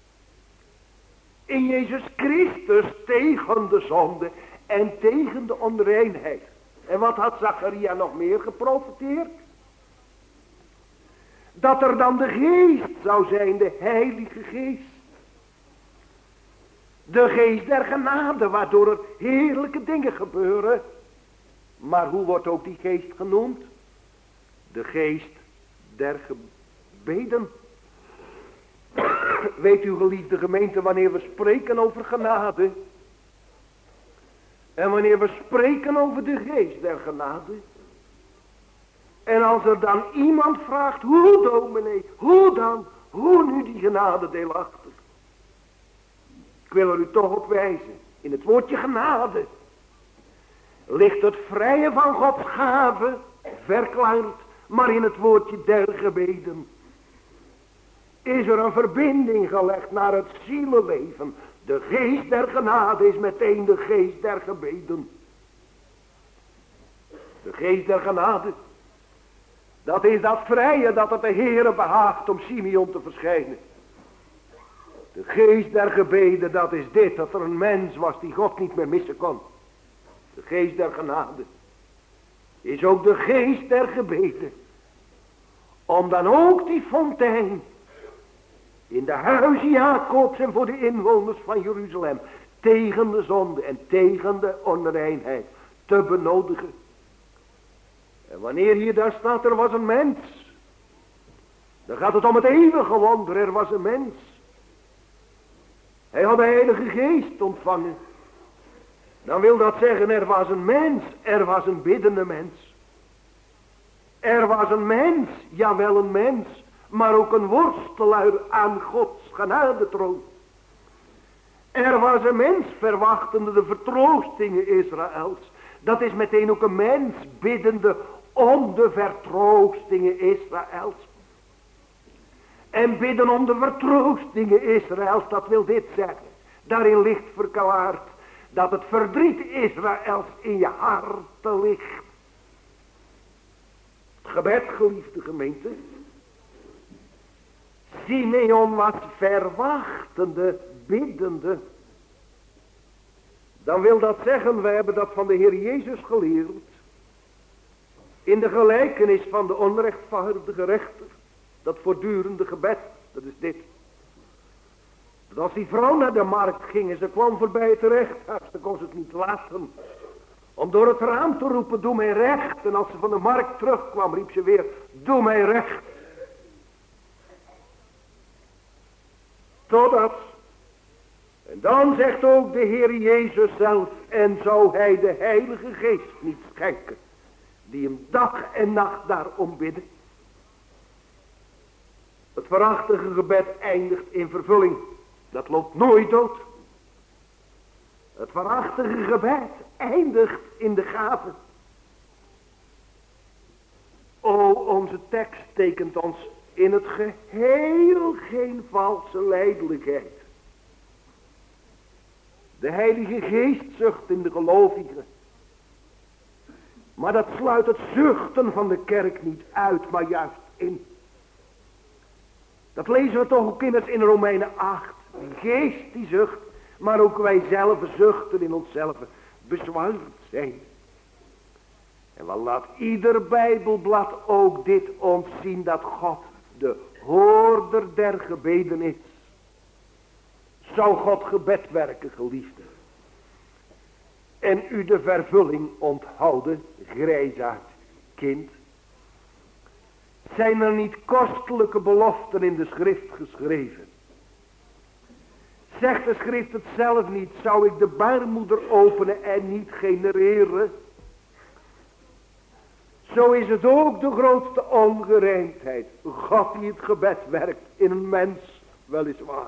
In Jezus Christus tegen de zonde en tegen de onreinheid. En wat had Zacharia nog meer geprofiteerd? Dat er dan de geest zou zijn, de Heilige Geest. De geest der genade, waardoor er heerlijke dingen gebeuren. Maar hoe wordt ook die geest genoemd? De geest der gebeden. Weet u, geliefde gemeente, wanneer we spreken over genade. En wanneer we spreken over de geest der genade. En als er dan iemand vraagt, hoe dominee, hoe dan? Hoe nu die genade deelachtig? Ik wil er u toch op wijzen. In het woordje genade ligt het vrije van Gods gave verklaard. Maar in het woordje der gebeden is er een verbinding gelegd naar het zielenleven. De geest der genade is meteen de geest der gebeden. De geest der genade. Dat is dat vrije dat het de Heere behaagt om Simeon te verschijnen. De geest der gebeden, dat is dit, dat er een mens was die God niet meer missen kon. De geest der genade is ook de geest der gebeden. Om dan ook die fontein in de huizen Jacobs en voor de inwoners van Jeruzalem tegen de zonde en tegen de onreinheid te benodigen. En wanneer hier daar staat, er was een mens, dan gaat het om het eeuwige wonder, er was een mens. Hij had de Heilige Geest ontvangen. Dan wil dat zeggen, er was een mens, er was een biddende mens. Er was een mens, jawel een mens, maar ook een worstelaar aan Gods genadetroon. Er was een mens verwachtende de vertroostingen Israëls. Dat is meteen ook een mens biddende om de vertroostingen Israëls. En bidden om de vertroostingen Israëls, dat wil dit zeggen. Daarin ligt verklaard dat het verdriet Israëls in je hart ligt. Het gebed, geliefde gemeente. Simeon was verwachtende, biddende. Dan wil dat zeggen, wij hebben dat van de Heer Jezus geleerd. In de gelijkenis van de onrechtvaardige rechter. Dat voortdurende gebed, dat is dit. Dat als die vrouw naar de markt ging en ze kwam voorbij het rechthuis, dan kon ze het niet laten. Om door het raam te roepen, doe mij recht. En als ze van de markt terugkwam, riep ze weer, doe mij recht. Totdat. En dan zegt ook de Heer Jezus zelf, en zou hij de Heilige Geest niet schenken, die hem dag en nacht daarom bidden. Het waarachtige gebed eindigt in vervulling. Dat loopt nooit dood. Het waarachtige gebed eindigt in de gave. O, onze tekst tekent ons in het geheel geen valse lijdelijkheid. De Heilige Geest zucht in de gelovigen. Maar dat sluit het zuchten van de kerk niet uit, maar juist in. Dat lezen we toch ook immers in Romeinen 8. Die geest die zucht, maar ook wij zelf zuchten in onszelf, bezwaard zijn. En wat laat ieder Bijbelblad ook dit ons zien, dat God de hoorder der gebeden is. Zou God gebed werken, geliefde. En u de vervulling onthouden, grijsaard, kind. Zijn er niet kostelijke beloften in de schrift geschreven? Zegt de schrift het zelf niet, zou ik de baarmoeder openen en niet genereren? Zo is het ook de grootste ongerijmdheid. God die het gebed werkt in een mens, weliswaar.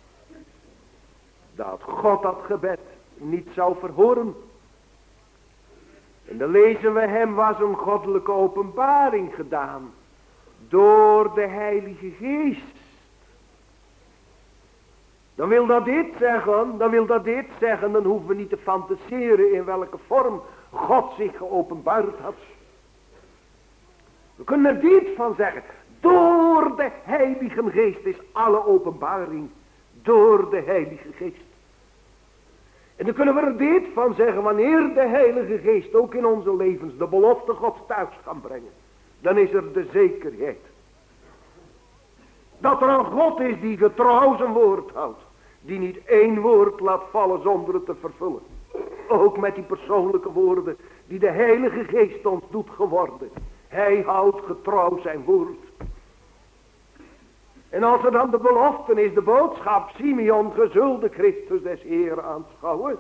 Dat God dat gebed niet zou verhoren. En dan lezen we, hem was een goddelijke openbaring gedaan. Door de Heilige Geest. Dan wil dat dit zeggen, dan hoeven we niet te fantaseren in welke vorm God zich geopenbaard had. We kunnen er dit van zeggen. Door de Heilige Geest is alle openbaring. Door de Heilige Geest. En dan kunnen we er dit van zeggen. Wanneer de Heilige Geest ook in onze levens de belofte Gods thuis kan brengen. Dan is er de zekerheid. Dat er een God is die getrouw zijn woord houdt. Die niet één woord laat vallen zonder het te vervullen. Ook met die persoonlijke woorden die de Heilige Geest ons doet geworden. Hij houdt getrouw zijn woord. En als er dan de belofte is, de boodschap, Simeon, gezulde Christus des Heeren aanschouwen.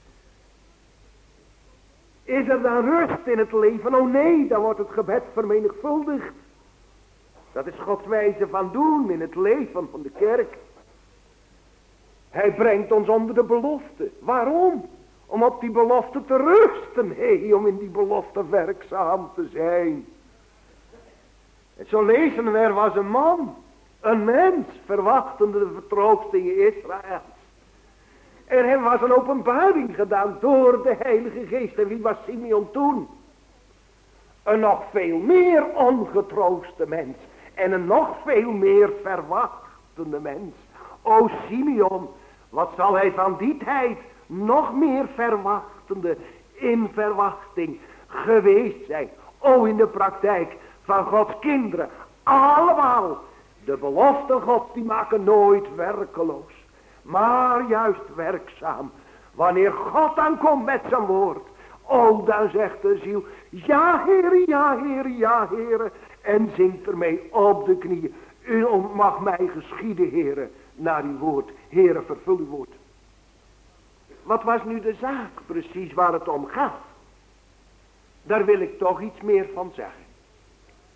Is er dan rust in het leven? Oh nee, dan wordt het gebed vermenigvuldigd. Dat is Gods wijze van doen in het leven van de kerk. Hij brengt ons onder de belofte. Waarom? Om op die belofte te rusten. Om in die belofte werkzaam te zijn. En zo lezen we, er was een man. Een mens, verwachtende de vertroostingen Israëls. En hem was een openbaring gedaan door de Heilige Geest. En wie was Simeon toen? Een nog veel meer ongetrooste mens. En een nog veel meer verwachtende mens. O Simeon, wat zal hij van die tijd nog meer verwachtende in verwachting geweest zijn. O, in de praktijk van Gods kinderen. Allemaal. De beloften Gods die maken nooit werkeloos. Maar juist werkzaam. Wanneer God aankomt met zijn woord. O, dan zegt de ziel. Ja, Heere, ja, Heere, ja, Heere. En zingt ermee op de knieën. U mag mij geschieden, Heere, naar uw woord. Heere, vervul uw woord. Wat was nu de zaak precies waar het om gaat? Daar wil ik toch iets meer van zeggen.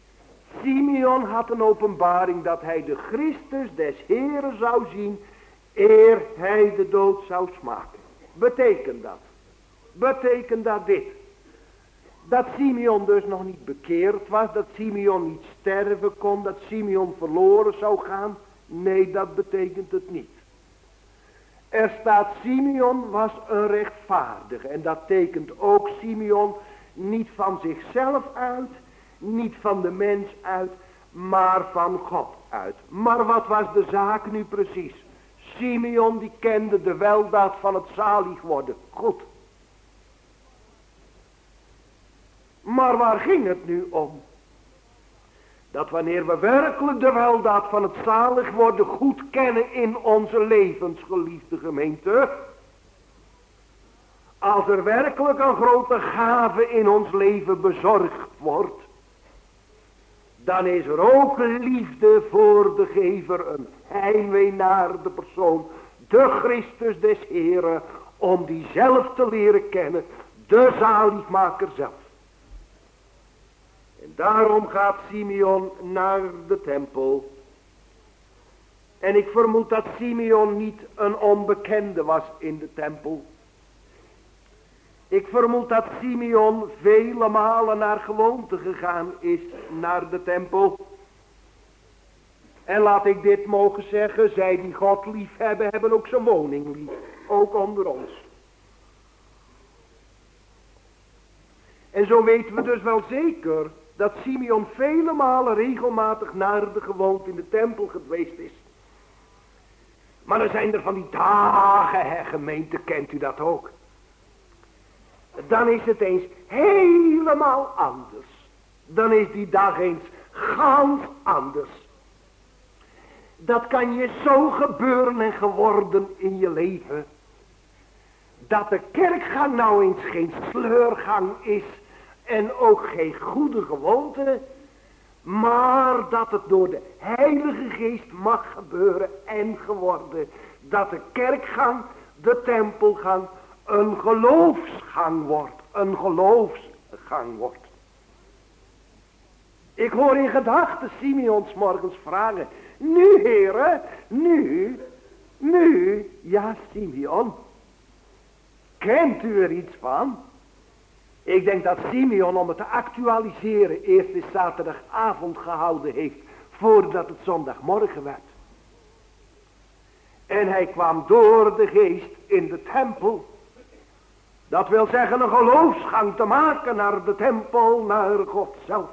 Simeon had een openbaring dat hij de Christus des Heren zou zien, eer hij de dood zou smaken. Betekent dat? Betekent dat dit? Dat Simeon dus nog niet bekeerd was, dat Simeon niet sterven kon, dat Simeon verloren zou gaan? Nee, dat betekent het niet. Er staat, Simeon was een rechtvaardige. En dat tekent ook Simeon niet van zichzelf uit, niet van de mens uit, maar van God uit. Maar wat was de zaak nu precies? Simeon die kende de weldaad van het zalig worden. Goed. Maar waar ging het nu om? Dat wanneer we werkelijk de weldaad van het zalig worden goed kennen in onze levensgeliefde gemeente. Als er werkelijk een grote gave in ons leven bezorgd wordt. Dan is er ook liefde voor de gever, een heimwee naar de persoon, de Christus des Heren, om die zelf te leren kennen, de zaligmaker zelf. En daarom gaat Simeon naar de tempel. En ik vermoed dat Simeon niet een onbekende was in de tempel. Ik vermoed dat Simeon vele malen naar gewoonte gegaan is naar de tempel. En laat ik dit mogen zeggen, zij die God lief hebben, hebben ook zijn woning lief. Ook onder ons. En zo weten we dus wel zeker dat Simeon vele malen regelmatig naar de gewoonte in de tempel geweest is. Maar dan zijn er van die dagen, gemeente, kent u dat ook. Dan is het eens helemaal anders. Dan is die dag eens gans anders. Dat kan je zo gebeuren en geworden in je leven. Dat de kerkgang nou eens geen sleurgang is. En ook geen goede gewoonte. Maar dat het door de Heilige Geest mag gebeuren en geworden. Dat de kerkgang, de tempelgang, een geloofsgang wordt. Een geloofsgang wordt. Ik hoor in gedachten Simeon 's morgens vragen. Nu, heren, nu, ja, Simeon. Kent u er iets van? Ik denk dat Simeon, om het te actualiseren, eerst de zaterdagavond gehouden heeft, voordat het zondagmorgen werd. En hij kwam door de geest in de tempel. Dat wil zeggen een geloofsgang te maken naar de tempel, naar God zelf.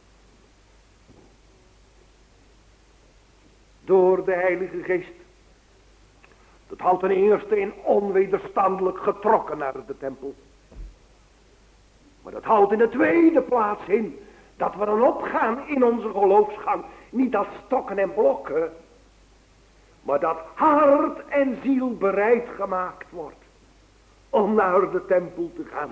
Door de Heilige Geest. Dat had ten eerste in onwederstandelijk getrokken naar de tempel. Maar dat houdt in de tweede plaats in dat we dan opgaan in onze geloofsgang. Niet als stokken en blokken. Maar dat hart en ziel bereid gemaakt wordt. Om naar de tempel te gaan.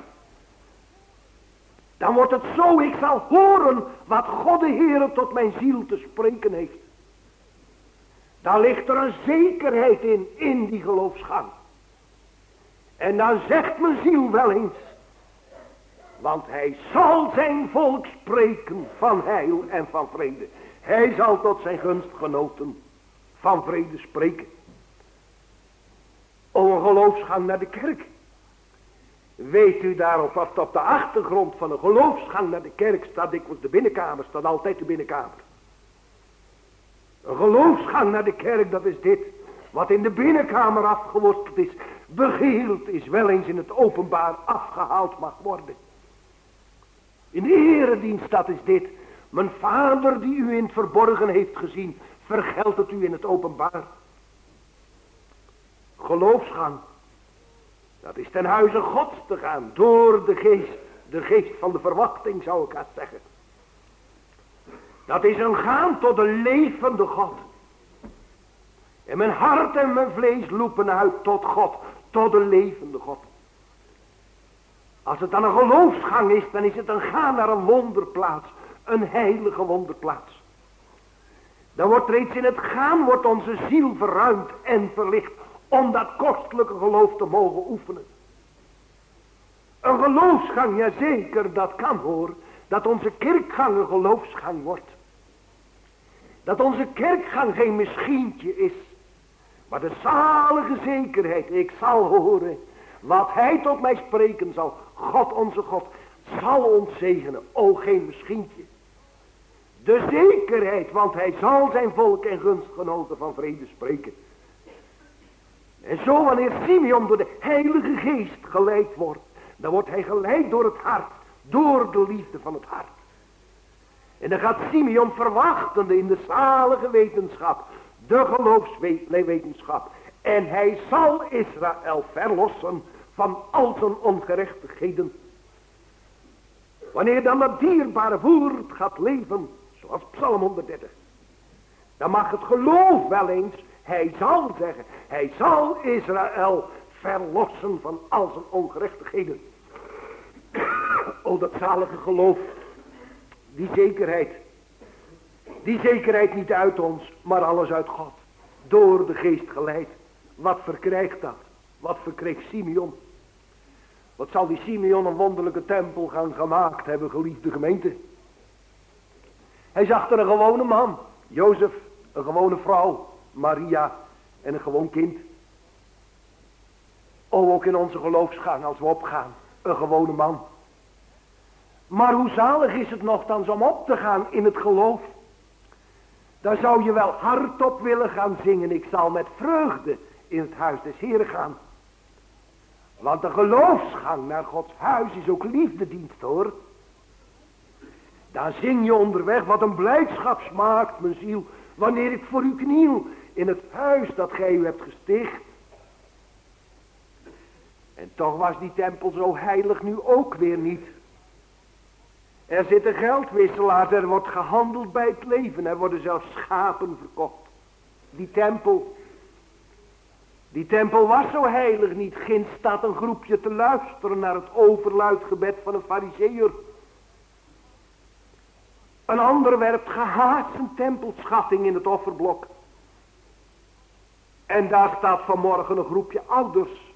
Dan wordt het zo, ik zal horen wat God de Heere tot mijn ziel te spreken heeft. Dan ligt er een zekerheid in die geloofsgang. En dan zegt mijn ziel wel eens. Want hij zal zijn volk spreken van heil en van vrede. Hij zal tot zijn gunstgenoten van vrede spreken. Om een geloofsgang naar de kerk. Weet u daarop wat op de achtergrond van een geloofsgang naar de kerk staat dikwijls de binnenkamer, staat altijd de binnenkamer. Een geloofsgang naar de kerk, dat is dit. Wat in de binnenkamer afgeworsteld is, begeerd is, wel eens in het openbaar afgehaald mag worden. In de eredienst, dat is dit. Mijn Vader die u in het verborgen heeft gezien, vergeldt het u in het openbaar. Geloofsgang. Dat is ten huize Gods te gaan, door de geest van de verwachting zou ik haast zeggen. Dat is een gaan tot de levende God. En mijn hart en mijn vlees lopen uit tot God, tot de levende God. Als het dan een geloofsgang is, dan is het een gaan naar een wonderplaats, een heilige wonderplaats. Dan wordt reeds in het gaan, wordt onze ziel verruimd en verlicht, om dat kostelijke geloof te mogen oefenen. Een geloofsgang, ja zeker, dat kan hoor, dat onze kerkgang een geloofsgang wordt. Dat onze kerkgang geen misschientje is. Maar de zalige zekerheid, ik zal horen wat hij tot mij spreken zal. God onze God zal ons zegenen. O, geen misschientje. De zekerheid, want hij zal zijn volk en gunstgenoten van vrede spreken. En zo wanneer Simeon door de Heilige Geest geleid wordt, dan wordt hij geleid door het hart, door de liefde van het hart. En dan gaat Simeon verwachtende in de zalige wetenschap, de geloofswetenschap. En hij zal Israël verlossen van al zijn ongerechtigheden. Wanneer dan dat dierbare woord gaat leven, zoals Psalm 130, dan mag het geloof wel eens, hij zal zeggen, hij zal Israël verlossen van al zijn ongerechtigheden. O, dat zalige geloof, die zekerheid niet uit ons, maar alles uit God, door de geest geleid. Wat verkrijgt dat? Wat verkreeg Simeon? Wat zal die Simeon een wonderlijke tempel gaan gemaakt hebben, geliefde gemeente? Hij zag er een gewone man, Jozef, een gewone vrouw, Maria en een gewoon kind. O, ook in onze geloofsgang als we opgaan, een gewone man. Maar hoe zalig is het nogthans om op te gaan in het geloof. Dan zou je wel hardop willen gaan zingen, ik zal met vreugde in het huis des Heren gaan. Want de geloofsgang naar Gods huis is ook liefdedienst, hoor. Dan zing je onderweg, wat een blijdschap smaakt mijn ziel, wanneer ik voor u kniel in het huis dat gij u hebt gesticht. En toch was die tempel zo heilig nu ook weer niet. Er zitten geldwisselaars, er wordt gehandeld bij het leven, er worden zelfs schapen verkocht. Die tempel was zo heilig niet. Ginds staat een groepje te luisteren naar het overluid gebed van een farizeeër. Een ander werpt gehaast zijn tempelschatting in het offerblok. En daar staat vanmorgen een groepje ouders.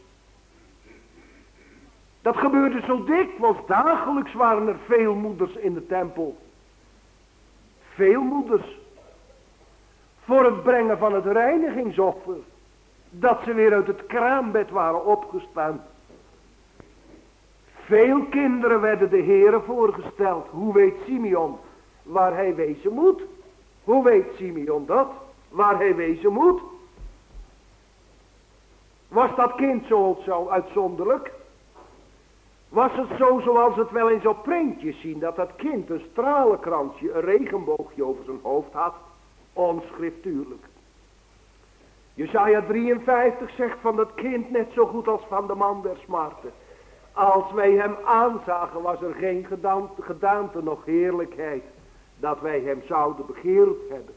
Dat gebeurde zo dikwijls. Dagelijks waren er veel moeders in de tempel. Veel moeders. Voor het brengen van het reinigingsoffer. Dat ze weer uit het kraambed waren opgestaan. Veel kinderen werden de Heere voorgesteld. Hoe weet Simeon waar hij wezen moet? Hoe weet Simeon dat? Waar hij wezen moet? Was dat kind zo uitzonderlijk? Was het zo zoals het wel eens op prentjes zien, dat dat kind een stralenkransje, een regenboogje over zijn hoofd had? Onschriftuurlijk. Jesaja 53 zegt van dat kind net zo goed als van de man der smarten. Als wij hem aanzagen, was er geen gedaante nog heerlijkheid, dat wij hem zouden begeerd hebben.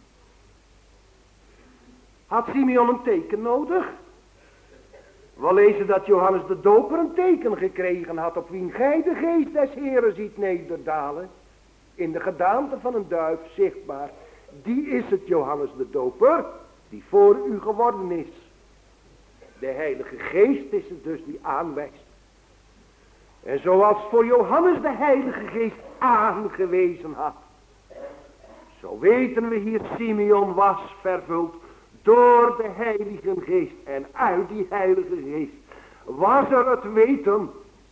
Had Simeon een teken nodig? We lezen dat Johannes de Doper een teken gekregen had, op wien gij de geest des Heren ziet nederdalen, in de gedaante van een duif zichtbaar. Die is het, Johannes de Doper, die voor u geworden is. De Heilige Geest is het dus die aanwijst. En zoals voor Johannes de Heilige Geest aangewezen had, zo weten we hier, Simeon was vervuld door de Heilige Geest. En uit die Heilige Geest was er het weten.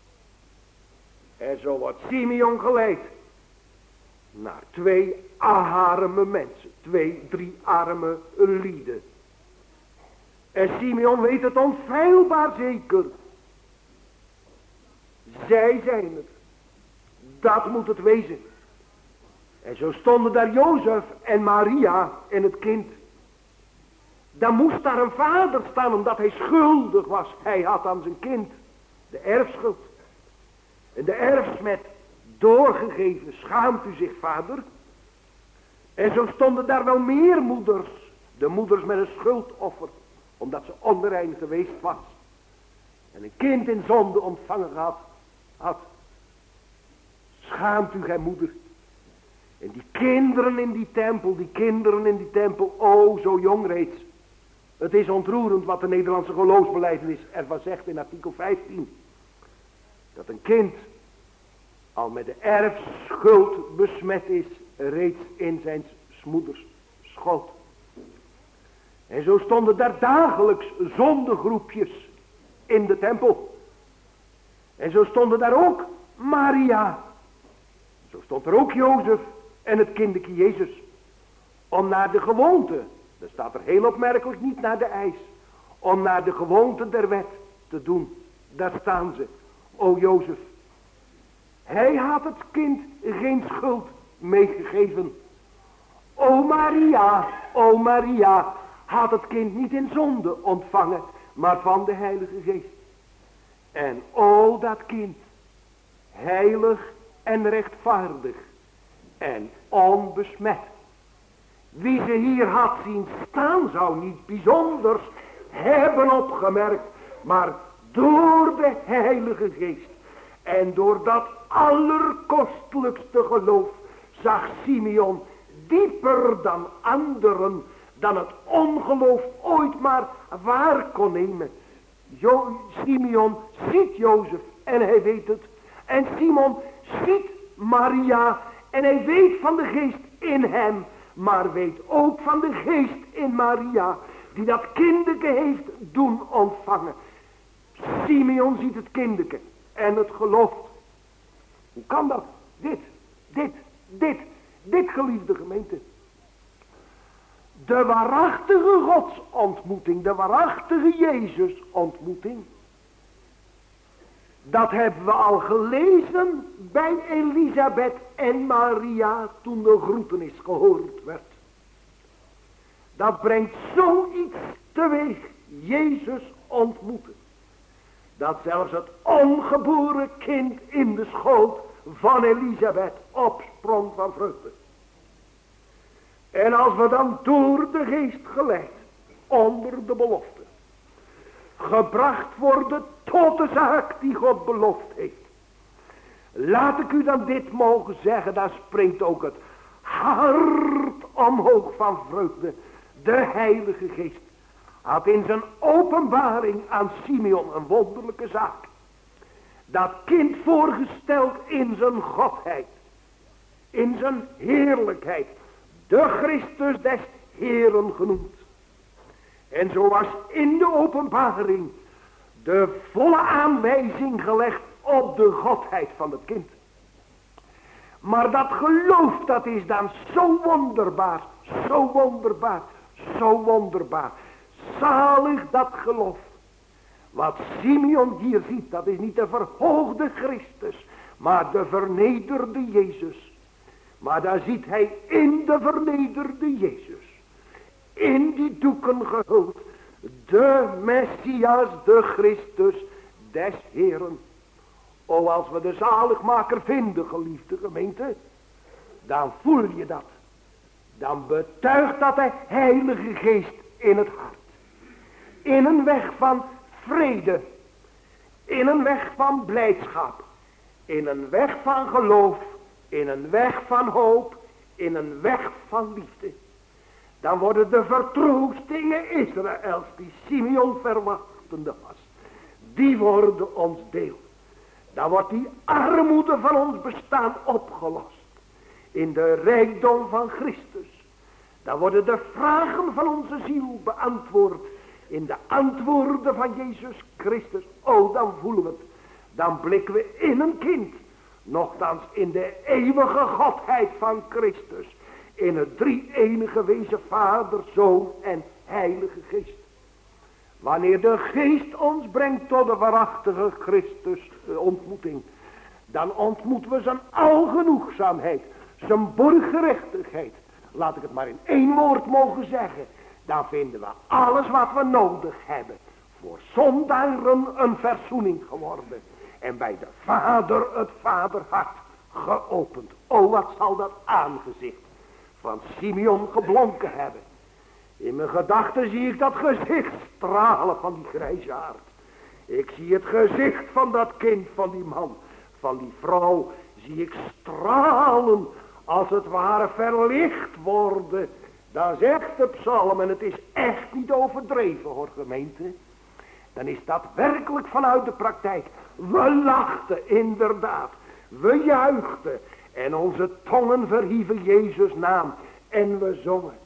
En zo wordt Simeon geleid naar 2 arme mensen. 3 arme lieden. En Simeon weet het onfeilbaar zeker. Zij zijn het. Dat moet het wezen. En zo stonden daar Jozef en Maria en het kind. Dan moest daar een vader staan, omdat hij schuldig was. Hij had aan zijn kind de erfschuld. En de erfsmet doorgegeven. Schaamt u zich, vader? En zo stonden daar wel meer moeders. De moeders met een schuldoffer, omdat ze onrein geweest was. En een kind in zonde ontvangen had. Schaamt u, gij moeder? En die kinderen in die tempel, o, zo jong reeds. Het is ontroerend wat de Nederlandse geloofsbelijdenis ervan zegt in artikel 15. Dat een kind al met de erfschuld besmet is, reeds in zijn moeders schoot. En zo stonden daar dagelijks zondegroepjes in de tempel. En zo stonden daar ook Maria. Zo stond er ook Jozef en het kindertje Jezus. Om naar de gewoonte, dat staat er heel opmerkelijk, niet naar de eis. Om naar de gewoonte der wet te doen. Daar staan ze. O Jozef. Hij had het kind geen schuld meegegeven. O Maria, had het kind niet in zonde ontvangen, maar van de Heilige Geest. En o dat kind, heilig en rechtvaardig en onbesmet. Wie ze hier had zien staan, zou niet bijzonders hebben opgemerkt, maar door de Heilige Geest en door dat allerkostelijkste geloof zag Simeon dieper dan anderen, dan het ongeloof ooit maar waar kon nemen. Simeon ziet Jozef en hij weet het. En Simon ziet Maria en hij weet van de geest in hem, maar weet ook van de geest in Maria, die dat kinderke heeft doen ontvangen. Simeon ziet het kinderke en het gelooft. Hoe kan dat? Dit geliefde gemeente. De waarachtige godsontmoeting, de waarachtige Jezus ontmoeting. Dat hebben we al gelezen bij Elisabeth en Maria toen de groetenis gehoord werd. Dat brengt zoiets teweeg, Jezus ontmoeten. Dat zelfs het ongeboren kind in de schoot van Elisabeth opsprong van vreugde. En als we dan door de geest geleid, onder de belofte, gebracht worden tot de zaak die God beloofd heeft. Laat ik u dan dit mogen zeggen, daar springt ook het hart omhoog van vreugde. De Heilige Geest had in zijn openbaring aan Simeon een wonderlijke zaak. Dat kind voorgesteld in zijn godheid, in zijn heerlijkheid, de Christus des Heeren genoemd. En zo was in de openbaring de volle aanwijzing gelegd op de godheid van het kind. Maar dat geloof, dat is dan zo wonderbaar, zo wonderbaar, zo wonderbaar. Zalig dat geloof. Wat Simeon hier ziet, dat is niet de verhoogde Christus, maar de vernederde Jezus. Maar daar ziet hij in de vernederde Jezus, in die doeken gehuld, de Messias, de Christus des Heeren. O, als we de zaligmaker vinden, geliefde gemeente, dan voel je dat. Dan betuigt dat de Heilige Geest in het hart. In een weg van vrede, in een weg van blijdschap, in een weg van geloof, in een weg van hoop, in een weg van liefde. Dan worden de vertroostingen Israëls die Simeon verwachtende was, die worden ons deel. Dan wordt die armoede van ons bestaan opgelost in de rijkdom van Christus. Dan worden de vragen van onze ziel beantwoord in de antwoorden van Jezus Christus. Oh, dan voelen we het. Dan blikken we in een kind. Nochtans in de eeuwige godheid van Christus. In het drie-enige wezen Vader, Zoon en Heilige Geest. Wanneer de Geest ons brengt tot de waarachtige Christus ontmoeting. Dan ontmoeten we zijn algenoegzaamheid. Zijn borggerechtigheid. Laat ik het maar in één woord mogen zeggen. Dan vinden we alles wat we nodig hebben. Voor zondaren een verzoening geworden. En bij de Vader het vaderhart geopend. O, wat zal dat aangezicht van Simeon geblonken hebben. In mijn gedachten zie ik dat gezicht stralen van die grijsaard. Ik zie het gezicht van dat kind, van die man, van die vrouw. Zie ik stralen, als het ware verlicht worden. Dan zegt de psalm, en het is echt niet overdreven hoor gemeente. Dan is dat werkelijk vanuit de praktijk. We lachten inderdaad. We juichten. En onze tongen verhieven Jezus' naam. En we zongen.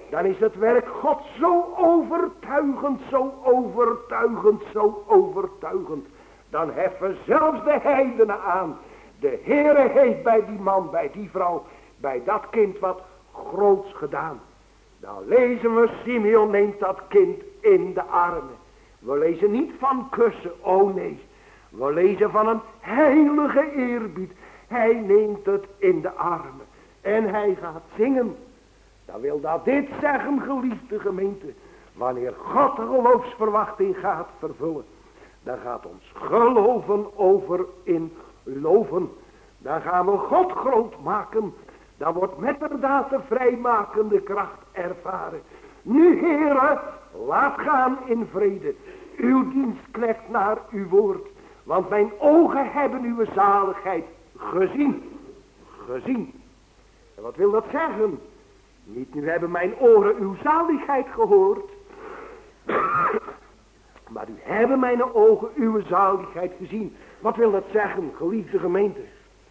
dan is het werk God zo overtuigend, zo overtuigend, zo overtuigend. Dan heffen zelfs de heidenen aan. De Heere heeft bij die man, bij die vrouw, bij dat kind wat groots gedaan. Dan lezen we, Simeon neemt dat kind in de armen. We lezen niet van kussen, oh nee. We lezen van een heilige eerbied. Hij neemt het in de armen. En hij gaat zingen. Dan wil dat dit zeggen, geliefde gemeente. Wanneer God de geloofsverwachting gaat vervullen. Dan gaat ons geloven over in loven. Dan gaan we God groot maken. Dan wordt metterdaad de vrijmakende kracht ervaren. Nu, Heere, laat gaan in vrede. Uw dienstknecht naar uw woord. Want mijn ogen hebben uw zaligheid gezien. Gezien. En wat wil dat zeggen? Niet nu hebben mijn oren uw zaligheid gehoord. Maar u hebben mijn ogen uw zaligheid gezien. Wat wil dat zeggen, geliefde gemeente?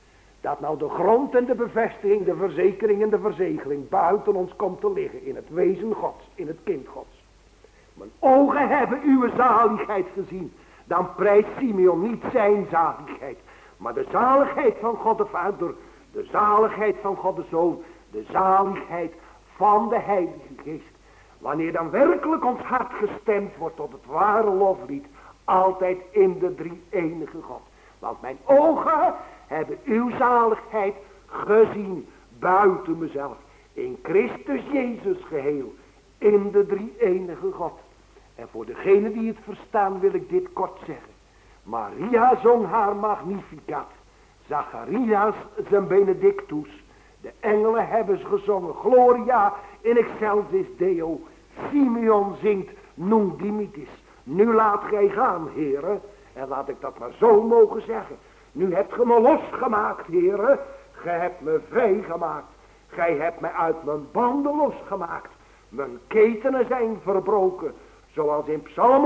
Dat nou de grond en de bevestiging, de verzekering en de verzegeling buiten ons komt te liggen. In het wezen Gods, in het kind Gods. Mijn ogen hebben uw zaligheid gezien. Dan prijst Simeon niet zijn zaligheid. Maar de zaligheid van God de Vader. De zaligheid van God de Zoon. De zaligheid van de Heilige Geest. Wanneer dan werkelijk ons hart gestemd wordt tot het ware loflied. Altijd in de drie enige God. Want mijn ogen hebben uw zaligheid gezien buiten mezelf. In Christus Jezus geheel. In de drie enige God. En voor degenen die het verstaan wil ik dit kort zeggen. Maria zong haar Magnificat. Zacharias zijn Benedictus. De engelen hebben ze gezongen. Gloria in excelsis Deo. Simeon zingt Nunc dimittis. Nu laat gij gaan, heren. En laat ik dat maar zo mogen zeggen. Nu hebt ge me losgemaakt, heren. Gij hebt me vrijgemaakt. Gij hebt mij uit mijn banden losgemaakt. Mijn ketenen zijn verbroken. Zoals in Psalm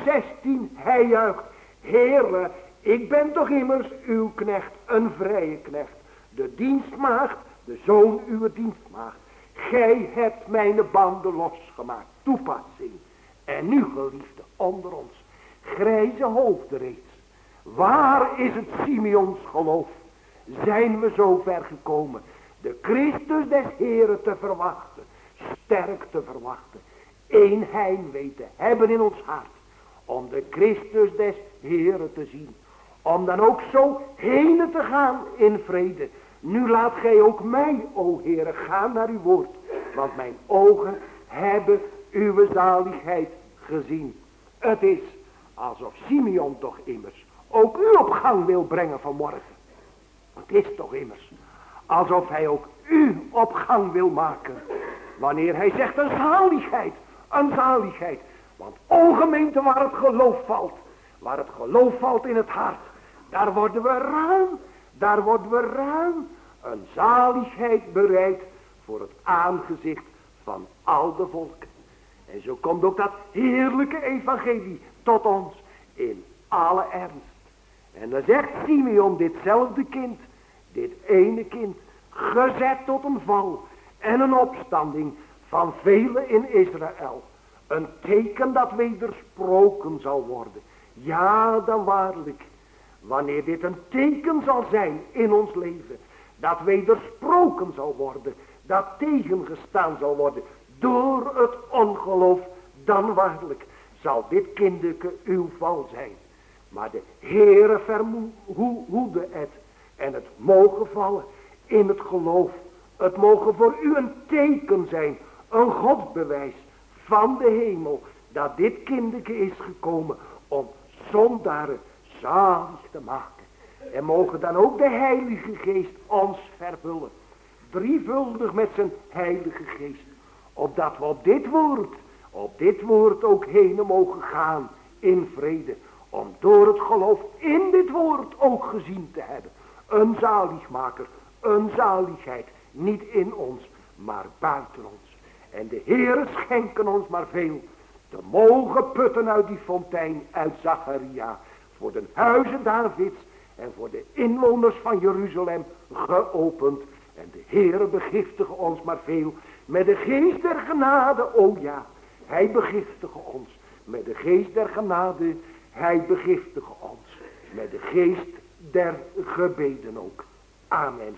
116 hij juicht. Heere, ik ben toch immers uw knecht, een vrije knecht. De dienstmaagd, de zoon uw dienstmaagd. Gij hebt mijn banden losgemaakt. Toepassing. En nu, geliefde, onder ons. Grijze hoofden reeds. Waar is het Simeons geloof? Zijn we zo ver gekomen. De Christus des Heren te verwachten. Sterk te verwachten. Eén heimwee te hebben in ons hart. Om de Christus des Heren te zien. Om dan ook zo heen te gaan in vrede. Nu laat gij ook mij, o Heere, gaan naar uw woord. Want mijn ogen hebben uw zaligheid gezien. Het is alsof Simeon toch immers ook u op gang wil brengen vanmorgen. Het is toch immers alsof hij ook u op gang wil maken. Wanneer hij zegt een zaligheid. Een zaligheid. Want o gemeente, waar het geloof valt. Waar het geloof valt in het hart. Daar worden we ruim. Daar worden we ruim. Een zaligheid bereid voor het aangezicht van al de volken. En zo komt ook dat heerlijke evangelie tot ons in alle ernst. En dan zegt Simeon, ditzelfde kind, dit ene kind, gezet tot een val en een opstanding van velen in Israël. Een teken dat wedersproken zal worden. Ja, dan waarlijk, wanneer dit een teken zal zijn in ons leven, dat wedersproken zal worden, dat tegengestaan zal worden door het ongeloof, dan waarlijk zal dit kinderke uw val zijn. Maar de Heere verhoede het en het mogen vallen in het geloof. Het mogen voor u een teken zijn, een godsbewijs van de hemel, dat dit kinderke is gekomen om zondaren zalig te maken. En mogen dan ook de Heilige Geest ons vervullen, drievuldig met zijn Heilige Geest, opdat we op dit woord ook heen mogen gaan in vrede, om door het geloof in dit woord ook gezien te hebben. Een zaligmaker, een zaligheid, niet in ons, maar buiten ons. En de Heere schenken ons maar veel, te mogen putten uit die fontein uit Zacharia, voor de huizen Davids en voor de inwoners van Jeruzalem geopend, En de Heere begiftige ons maar veel met de geest der genade, o ja, hij begiftige ons. Met de geest der genade, hij begiftige ons. Met de geest der gebeden ook. Amen.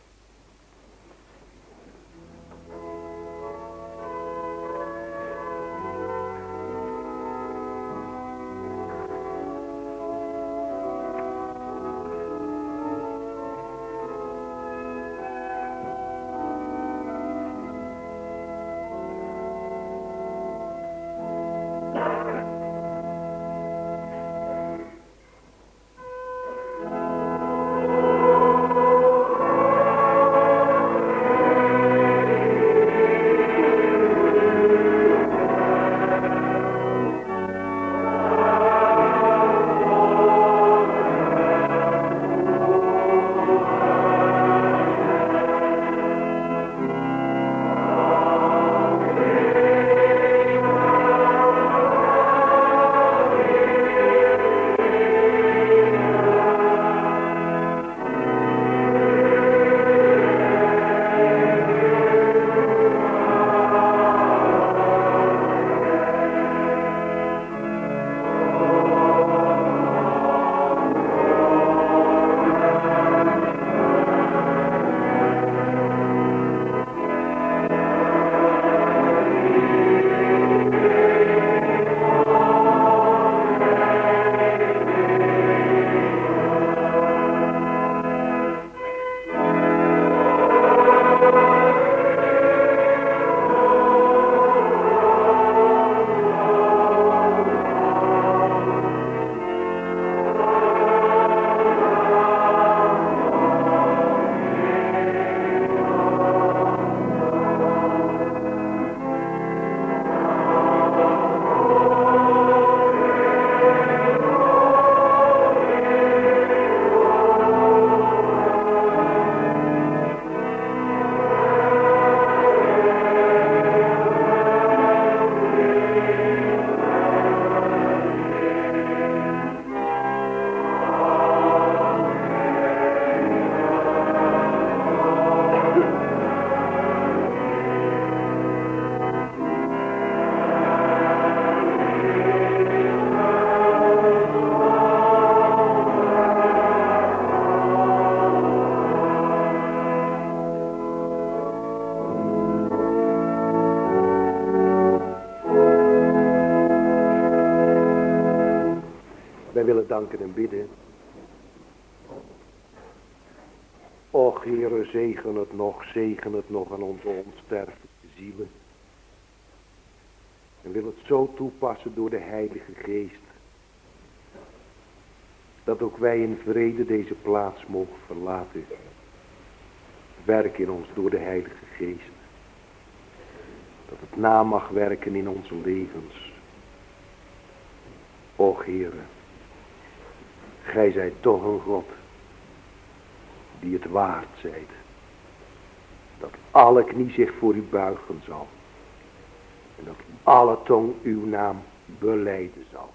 Wij willen danken en bidden. Och, Heere, zegen het nog aan onze onsterfelijke zielen. En wil het zo toepassen door de Heilige Geest, dat ook wij in vrede deze plaats mogen verlaten. Werk in ons door de Heilige Geest. Dat het na mag werken in onze levens. Och, Heere, gij zijt toch een God die het waard zijt. Dat alle knie zich voor u buigen zal. En dat alle tong uw naam belijden zal.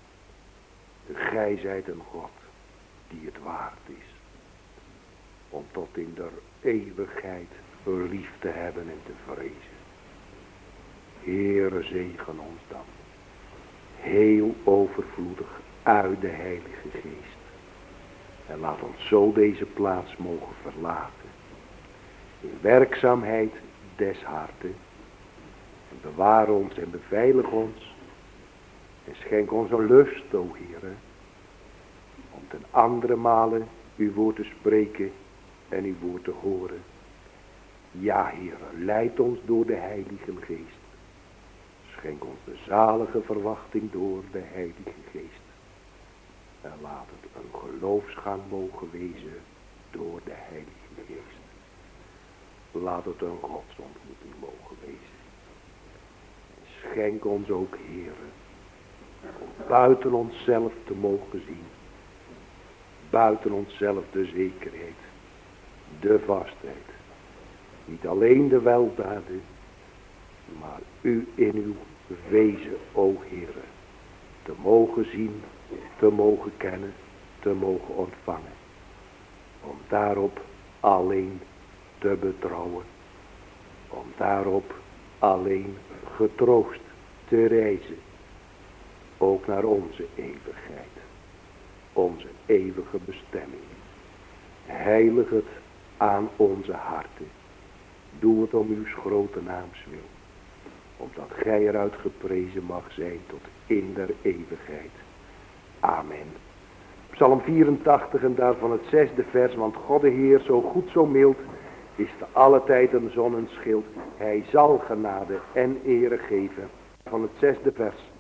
Gij zijt een God die het waard is. Om tot in der eeuwigheid lief te hebben en te vrezen. Heere, zegen ons dan. Heel overvloedig uit de Heilige Geest. En laat ons zo deze plaats mogen verlaten. In werkzaamheid des harten. En bewaar ons en beveilig ons. En schenk ons een lust, o Heere. Om ten andere male uw woord te spreken en uw woord te horen. Ja, Heere, leid ons door de Heilige Geest. Schenk ons de zalige verwachting door de Heilige Geest. En laat het een geloofsgang mogen wezen door de Heilige Geest. Laat het een godsontmoeting mogen wezen. En schenk ons ook, Heere, om buiten onszelf te mogen zien. Buiten onszelf de zekerheid, de vastheid. Niet alleen de weldaden, maar u in uw wezen, o Heere, te mogen zien, te mogen kennen, te mogen ontvangen. Om daarop alleen te betrouwen. Om daarop alleen getroost te reizen. Ook naar onze eeuwigheid. Onze eeuwige bestemming. Heilig het aan onze harten. Doe het om uw grote naams wil. Opdat gij eruit geprezen mag zijn tot in der eeuwigheid. Amen. Psalm 84 en daarvan het 6e vers. Want God de Heer zo goed zo mild is te alle tijd een zon en schild. Hij zal genade en ere geven. Van het 6e vers.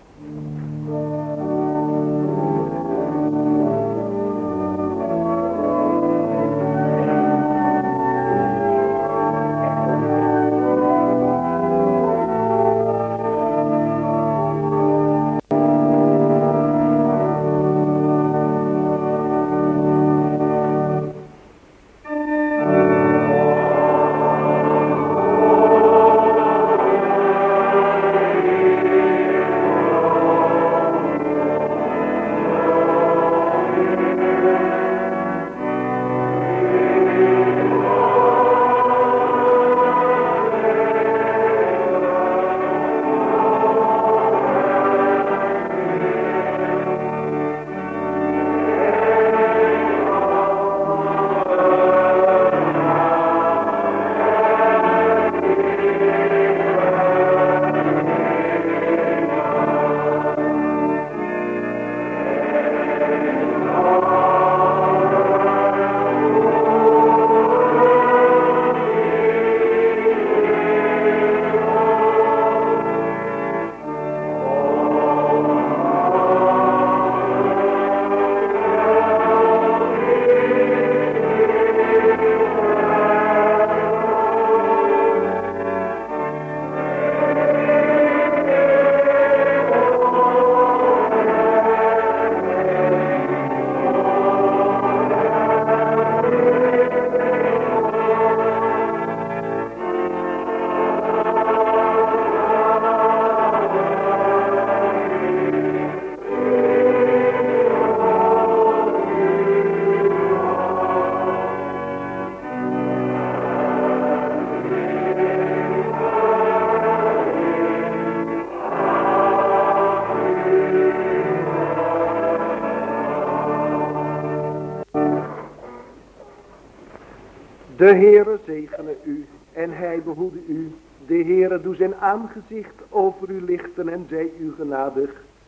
De Heere zegene u en hij behoede u. De Heere doe zijn aangezicht over u lichten en zij u genadig.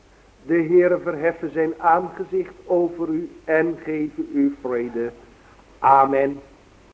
De Heere verheffen zijn aangezicht over u en geven u vrede. Amen.